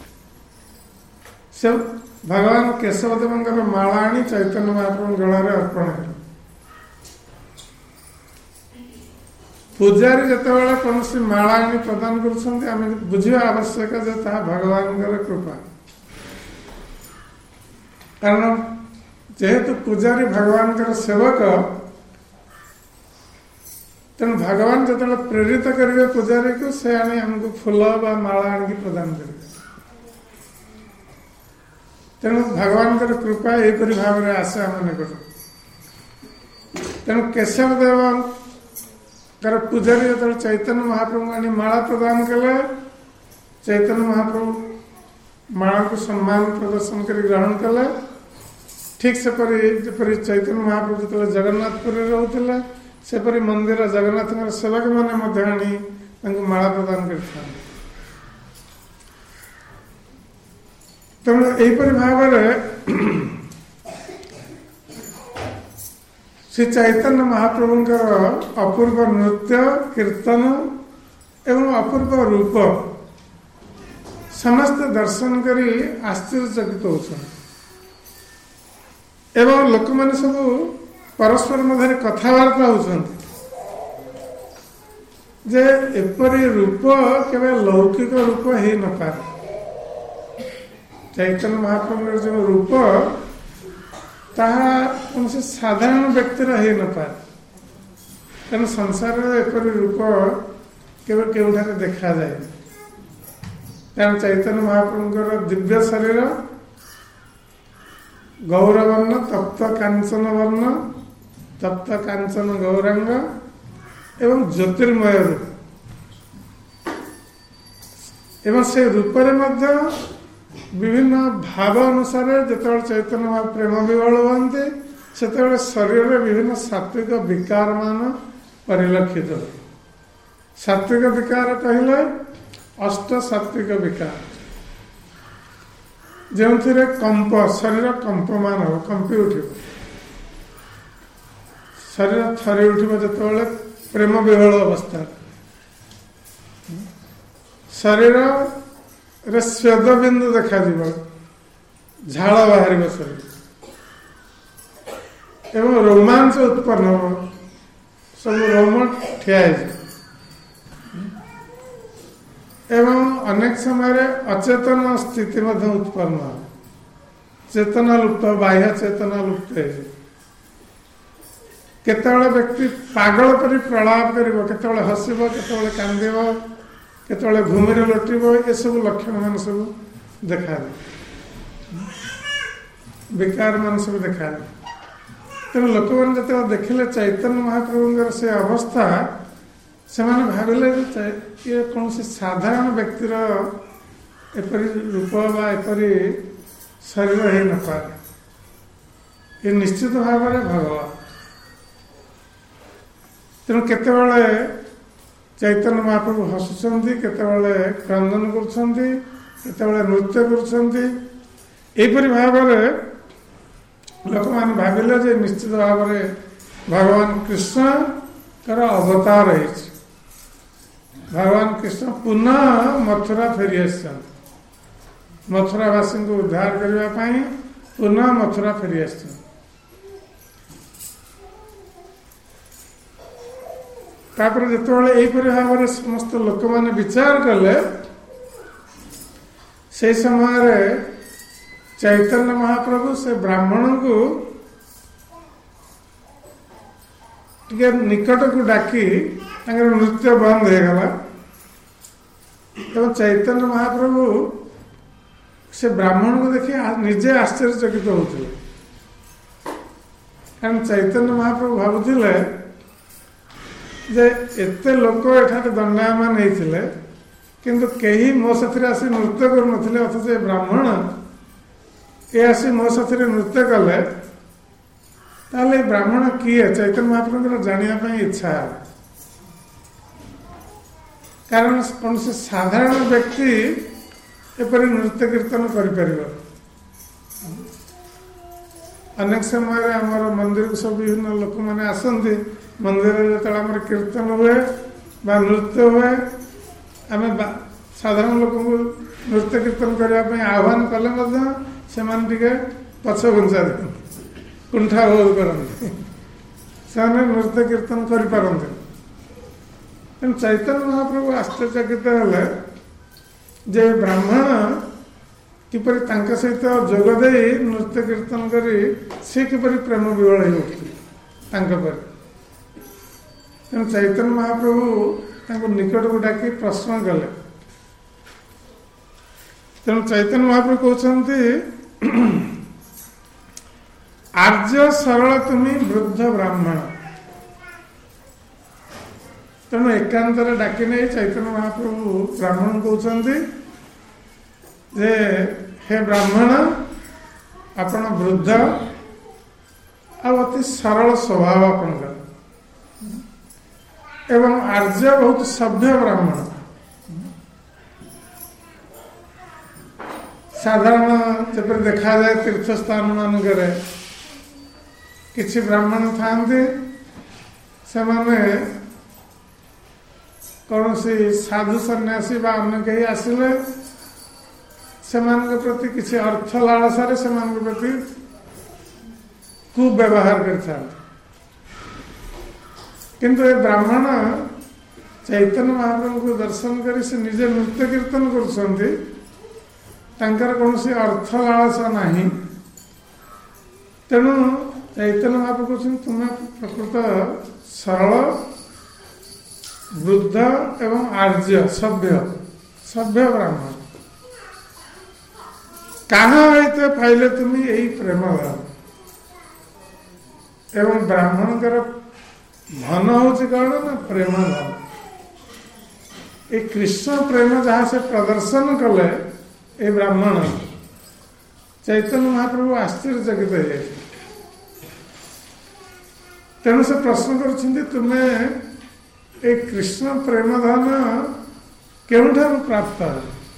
से भगवान केशवदेव माला आनी चैतन्य महाप्रभु गलार अर्पण है। पूजारी जितेबाला कौन सी माला आनी प्रदान कर बुझा आवश्यक जे ता भगवान कृपा, कारण जेहेतु पूजारी भगवान सेवक तेणु भगवान जो प्रेरित करेंगे पूजारी को से आनी हमको फूल बा माला आनिक प्रदान करेंगे। तेणु भगवान कृपा यहीपरि भाव में आसे आम निकट। तेणु केशवदेव पूजारी जो चैतन्य महाप्रभु आनी माला प्रदान कले चैतन्य महाप्रभु माला को सम्मान प्रदर्शन कर ग्रहण कले। ठीक से परी जपरी चैतन्य महाप्रभु जो जगन्नाथपुरी रोते सेपरी मंदिर जगन्नाथ सेवक मैंने आनी माला प्रदान करता। तेणु यहीपरि भाव में श्री चैतन्य महाप्रभुंकर अपूर्व नृत्य कीर्तन एवं अपूर्व रूप समस्त दर्शन करी आश्चर्यचकित होते एवं लोक मैंने सब परस्पर मध्य कथबार्ता होती जे एपरी रूप केवल लौकिक रूप हो न पाए। चैतन्य महाप्रभु जो रूप ताहा कौन से साधारण व्यक्तिर हो न पाए। तेणु संसार एपरी रूप केवल केउठारे देखा जाए। कारण चैतन्य महाप्रभुंकर दिव्य शरीर गौरवर्ण तप्त कांचन वर्ण तप्त कांचन गौरांग एवं ज्योतिर्मय रूप एवं से रूप विभिन्न भाव अनुसार जो चैतन्य भाव प्रेम विवल हमें से शरीर में विभिन्न सात्विक विकार मान परिलक्षित हो। सात्विक विकार कहले अष्ट सात्विक विकार जो कंप शरीर कंपमान हो कंपी उठ शरीर थरी उठ जो प्रेम विहल अवस्था शरीर रे स्वेद बिंदु देखा झाड़ बाहर शरीर एवं रोमांच उत्पन्न हो सब रोम ठिया एवं अनेक समय अचेतन स्थिति उत्पन्न हो चेतना लुप्त बाह्य चेतना लुप्त है। केतବେଳେ व्यक्ति पागल परि प्रलाप करिवो केतବେଳେ हसिबो केतବେଳେ कांदिबो केतବେଳେ घुमिरे लोटिबो ये सब लक्षण मान सब देखा विकार मान सब देखा। तेणु लोक मैंने जो देखिले चैतन्य महाप्रभुंर से अवस्था से मैंने भाविले ये कौन से साधारण व्यक्तिर एपरी रूप बा एपरी शरीर हो न पाए। ये निश्चित भाव में भगवान। तेणु केतବେଳେ चैतन्य महाप्रभु हसुंट केतବେଳେ क्रंदन कर नृत्य करपरि भाव में लोक मैंने भाविले जे निश्चित भाव में भगवान कृष्ण कर अवतार है। भगवान कृष्ण पुनः मथुरा फेरी आस मथुरावासी को उद्धार करने पुनः मथुरा फेरी आस। तापर जितेबाला यहीपरि भाव में समस्त लोक मैंने विचार कले से समय चैतन्य महाप्रभु से ब्राह्मण को टे निकट को डाकी नृत्य बंद हो गला। चैतन्य महाप्रभु से ब्राह्मण को देखि निजे आश्चर्यचकित होते, कारण चैतन्य महाप्रभु भावुले जे एते लोक एठारे दंडायमान होते किंतु कहीं मो साथी आसी नृत्य करुन, अथच ब्राह्मण ये आसी मो साथी नृत्य कले, ताले ब्राह्मण किए चैतन्य महाप्रभु जानापी इच्छा, कारण कौन से साधारण व्यक्ति एपरी नृत्य कीर्तन कर। अनेक समय आमर मंदिर को सब विभिन्न लोक मैंने आसती, मंदिर जो कीर्तन हुए बा नृत्य हुए, आम साधारण लोक नृत्य कीर्तन करने आह्वान कले से पछ घुंचा कुंठा बोध करते, से नृत्य कीर्तन कर। चैतन्य महाप्रभु आश्चर्यचकित है जे ब्राह्मण किपरि तांका सहित जोगदे नृत्य कीर्तन करी से किपरि प्रेम विवल हो उठे। तेणु चैतन्य महाप्रभु निकट को डाकी प्रश्न कले। तेणु चैतन्य महाप्रभु कहते आर्य सरल तुम्हें वृद्ध ब्राह्मण। तेणु एकांत डाकी नहीं चैतन्य महाप्रभु ब्राह्मण कहते जे हे ब्राह्मण आपण वृद्ध अति सरल स्वभाव आपण एवं आर्य बहुत सभ्य ब्राह्मण। साधारण जब देखा जाए तीर्थ स्थान मानक किसी ब्राह्मण था से कौन सी साधु सन्यासी बा अन्य कहीं आसिले से प्रति किसी अर्थ लालसारे से प्रति कुव्यवहार करता, किंतु ये ब्राह्मण चैतन्य महाप्रभु को दर्शन करी से निजे नृत्य कीर्तन कर कौन सी अर्थ लालसा नहीं। तेणु चैतन्य महाप्रभु कहते तुम्हें प्रकृत सरल वृद्ध एवं आर्य सभ्य सभ्य ब्राह्मण कहाँ आते पाइले तुम्हें यही प्रेम भाव एवं ब्राह्मण धन हूँ कौन ना प्रेम भाव। ये कृष्ण प्रेम जहाँ से प्रदर्शन कले ये ब्राह्मण चैतन्य महाप्रभु आश्चर्यचकित हो जाए। तेणु से प्रश्न कर तुम्हें ए कृष्ण प्रेम धन केउठारु प्राप्त है,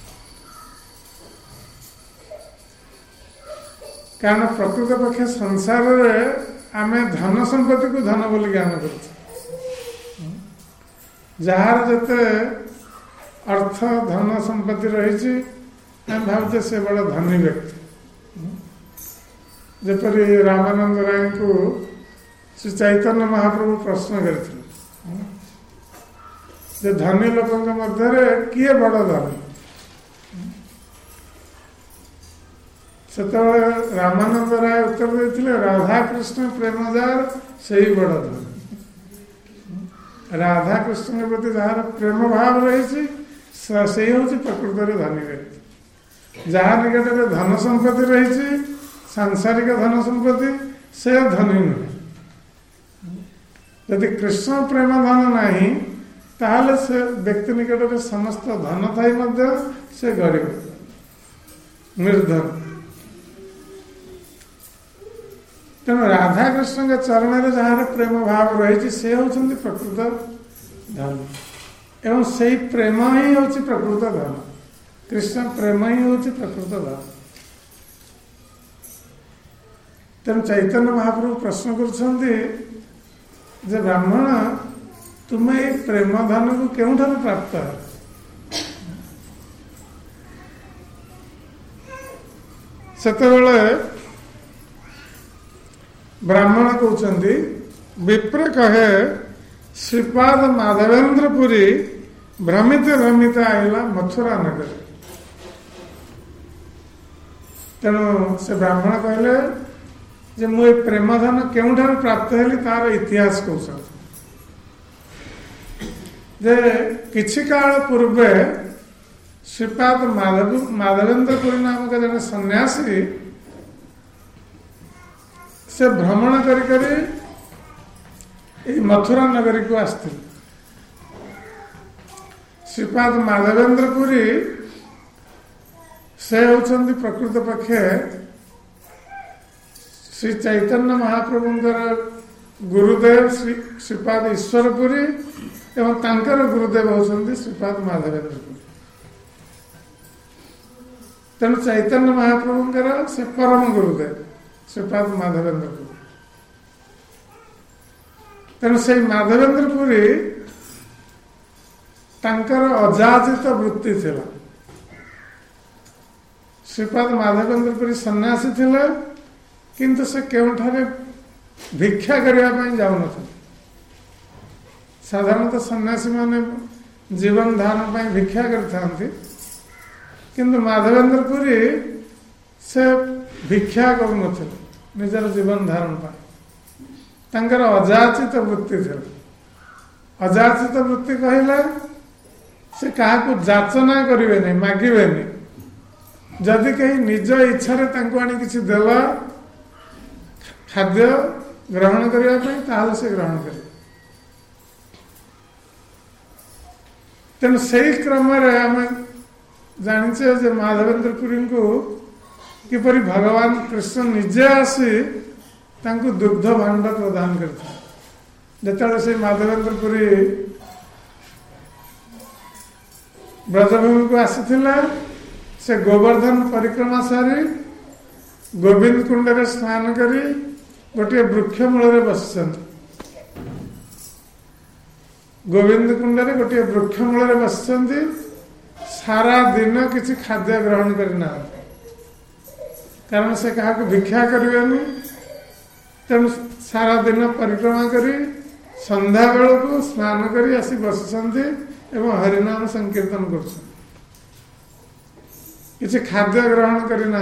कारण प्रकृत पक्षे संसार में आमे धन संपत्ति को धन बोली ज्ञान कर जार जते अर्थ धन संपत्ति रही भावचे से बड़ा धनी व्यक्ति। जपरी रामानंद राय को श्री चैतन्य महाप्रभु प्रश्न करते धनी लोकों मध्य किए बड़ धनी से रामानंद राय उत्तर देते राधा कृष्ण प्रेमजार से ही बड़ धनी। राधा कृष्ण के प्रति जार प्रेम भाव रही से हूँ प्रकृत धनी व्यक्ति। जहाँ निकट में धन संपत्ति रही सांसारिक धन संपत्ति से धनी नुहे। यदि कृष्ण प्रेम धन नहीं ताहले से व्यक्ति निकट में समस्त धन थाई मध्य से गरीब निर्धन। तेणु राधा कृष्ण के चरण में जहाँ प्रेम भाव रही से होती प्रकृत धन एवं से ही प्रेम ही हूँ प्रकृत धन। कृष्ण प्रेम ही हूँ प्रकृत धन। तेणु चैतन्य महाप्रभु प्रश्न कर ब्राह्मण तुम्हें एक प्रेम धन को केउठार प्राप्त है। सेतेबेले ब्राह्मण कहते विप्र कहे श्रीपाद माधवेन्द्रपुरी भ्रमित भ्रमित आईला मथुरा नगर। तेणु से ब्राह्मण कहले जे मु प्रेम धन केउठार प्राप्त हेली तार इतिहास कौशल जे किछि काल पूर्वे श्रीपाद माधव माधवेंद्रपुरी नामक जन सन्यासी से भ्रमण करी करी मथुरा नगरी को आसते। श्रीपाद माधवेंद्रपुरी से होचंदी प्रकृत पक्षे श्री चैतन्य महाप्रभुंकर गुरुदेव श्री श्रीपाद ईश्वरपुरी एवं तांकर गुरुदेव होचंदी श्रीपाद माधवेंद्रपुरी। तेणु चैतन्य महाप्रभुंकर से परम गुरुदेव श्रीपाद माधवेंद्रपुरी। तेणु से माधवेंद्रपुरी तांकर अजाचित वृत्ति थिला। श्रीपाद माधवेंद्रपुरी सन्यासी थिले किंतु से केउठारे भिक्षा करिया पई जाउ नथिले। साधारणतः सन्यासी माने जीवन धारण पई भिक्षा करथांती किंतु माधवेंद्रपुरी से भिक्षा करू नथिले निजर जीवन धारण पई। तांकर अजाचित वृत्ति थिला। अजाचित वृत्ति कहिला से क्या जाचना करेंगे नहीं मागे नहीं। जदि कहीं निज इच्छा आनी किसी देला खाद्य ग्रहण करने से ग्रहण कर। तेणु से क्रम आम जाचे माधवेंद्रपुरी को किपरि भगवान कृष्ण निजे आसी तांको दुग्ध भांड प्रदान करता। जिते से माधवेंद्रपुरी ब्रजभूमि को आसीथिला से गोवर्धन परिक्रमा सारी गोविंद कुंड रे स्नान करी गोटे वृक्ष मूल बस। गोविंद कुंड रे गोटे वृक्ष मूल बस सारा दिन किसी खाद्य ग्रहण करना कारण से क्या भिक्षा करें। तेणु सारा दिन परिक्रमा करी संध्या बेल को स्नान करी आसी बस एवं हरिनाम संकीर्तन कर किसी खाद्य ग्रहण करना।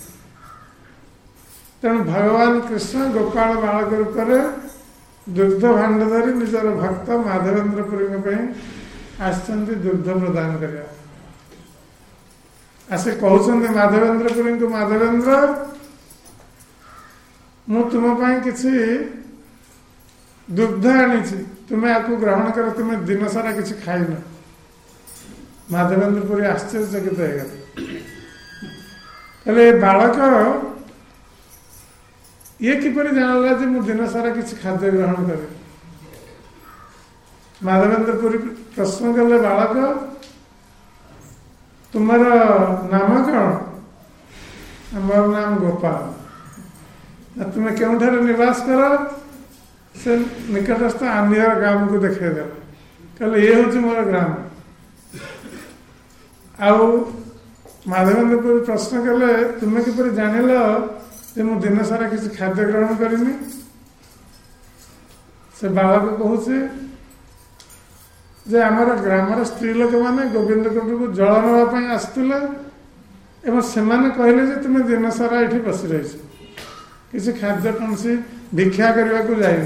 तेणु भगवान कृष्ण गोपाल बालक रूप में दुग्ध भांड धरी निजर भक्त माधवेंद्रपुरी आसचंदी दुग्ध प्रदान करने आसे कहते माधवेंद्रपुरी को माधवेंद्र मु तुम किसी दुग्ध आनी तुम्हें आपको ग्रहण कर तुम्हें दिन सारा किसी खाइन। माधवेंद्रपुरी आश्चर्यचकित हो गए बालक ये किपरि जानला जे मु दिन सारा किसी खाद्य ग्रहण करे। माधवेंद्रपुरी प्रश्न कले बालक तुम्हारा नाम कौन? हमार नाम गोपाल। तुम्हें क्यों निवास कर? से निकटस्थ आंधियार ग्राम को देखे कहले ये हूँ मोर ग्राम। आउ माधवेंद्रपुरी प्रश्न कले तुम्हें किपरि जानिल जे मु दिन सारा किसी खाद्य ग्रहण करिनी? से बालक कहूचे जे आमर ग्रामर स्त्री लोक मैंने गोविंद कुंड को जल नापी आसुले एवं से कहले जे तुम्हें दिन सारा ये बस रही किसी खाद्य कौन सी भिक्षा करने को जाए।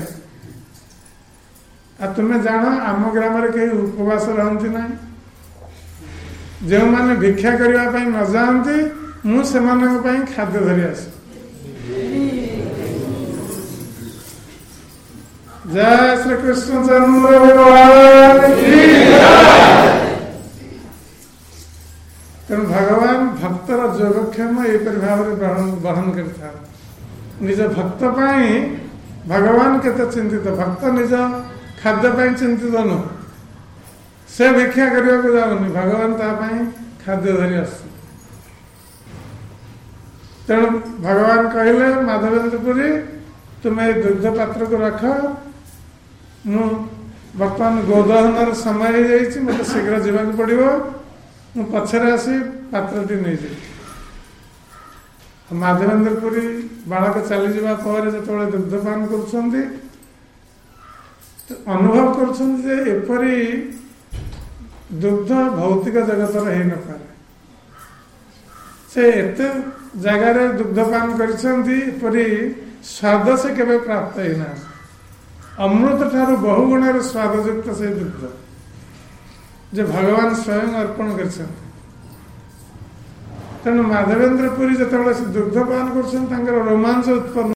आ तुम्हें जान आम ग्राम कहीं उपवास रहती ना जो मैंने भिक्षा करने न जाती मुझे खाद्य धरी आस। जय श्री कृष्ण चंद्र भगवान। तेणु भगवान भक्तर योगक्षेम एपरि भाव बहन करता। निज भक्त पाई भगवान केते चिंतित। भक्त निज खाद्य पाई चिंतित नु से भिक्षा करने को जाऊनी भगवान तापाई खाद्य धरी आस। तेणु भगवान कहले माधवेंद्रपुरी तुम्हें दुग्ध पात्र को रख मु बर्तमान गोदहन समय हो जाइए मत शीघ्र जावाक पड़ो मु पछरे आसी पात्रटी नहीं जाए। माधवेंद्रपुरी बालक चली जावा पर जो दुग्धपान कर अनुभव करपरी दुग्ध भौतिक जगत हो न पारे। से एत जगार दुग्धपान करी स्वाद से केवे प्राप्त होना। अमृत ठारू बहुगुण स्वादयुक्त से दुग्ध जो भगवान स्वयं अर्पण कर ତେଣୁ ମାଧବେନ୍ଦ୍ର ପୁରୀ ଯେତେବେଳେ ସେ ଦୁଗ୍ଧ ପାନ କରୁଛନ୍ତି ତାଙ୍କର ରୋମାଞ୍ଚ ଉତ୍ପନ୍ନ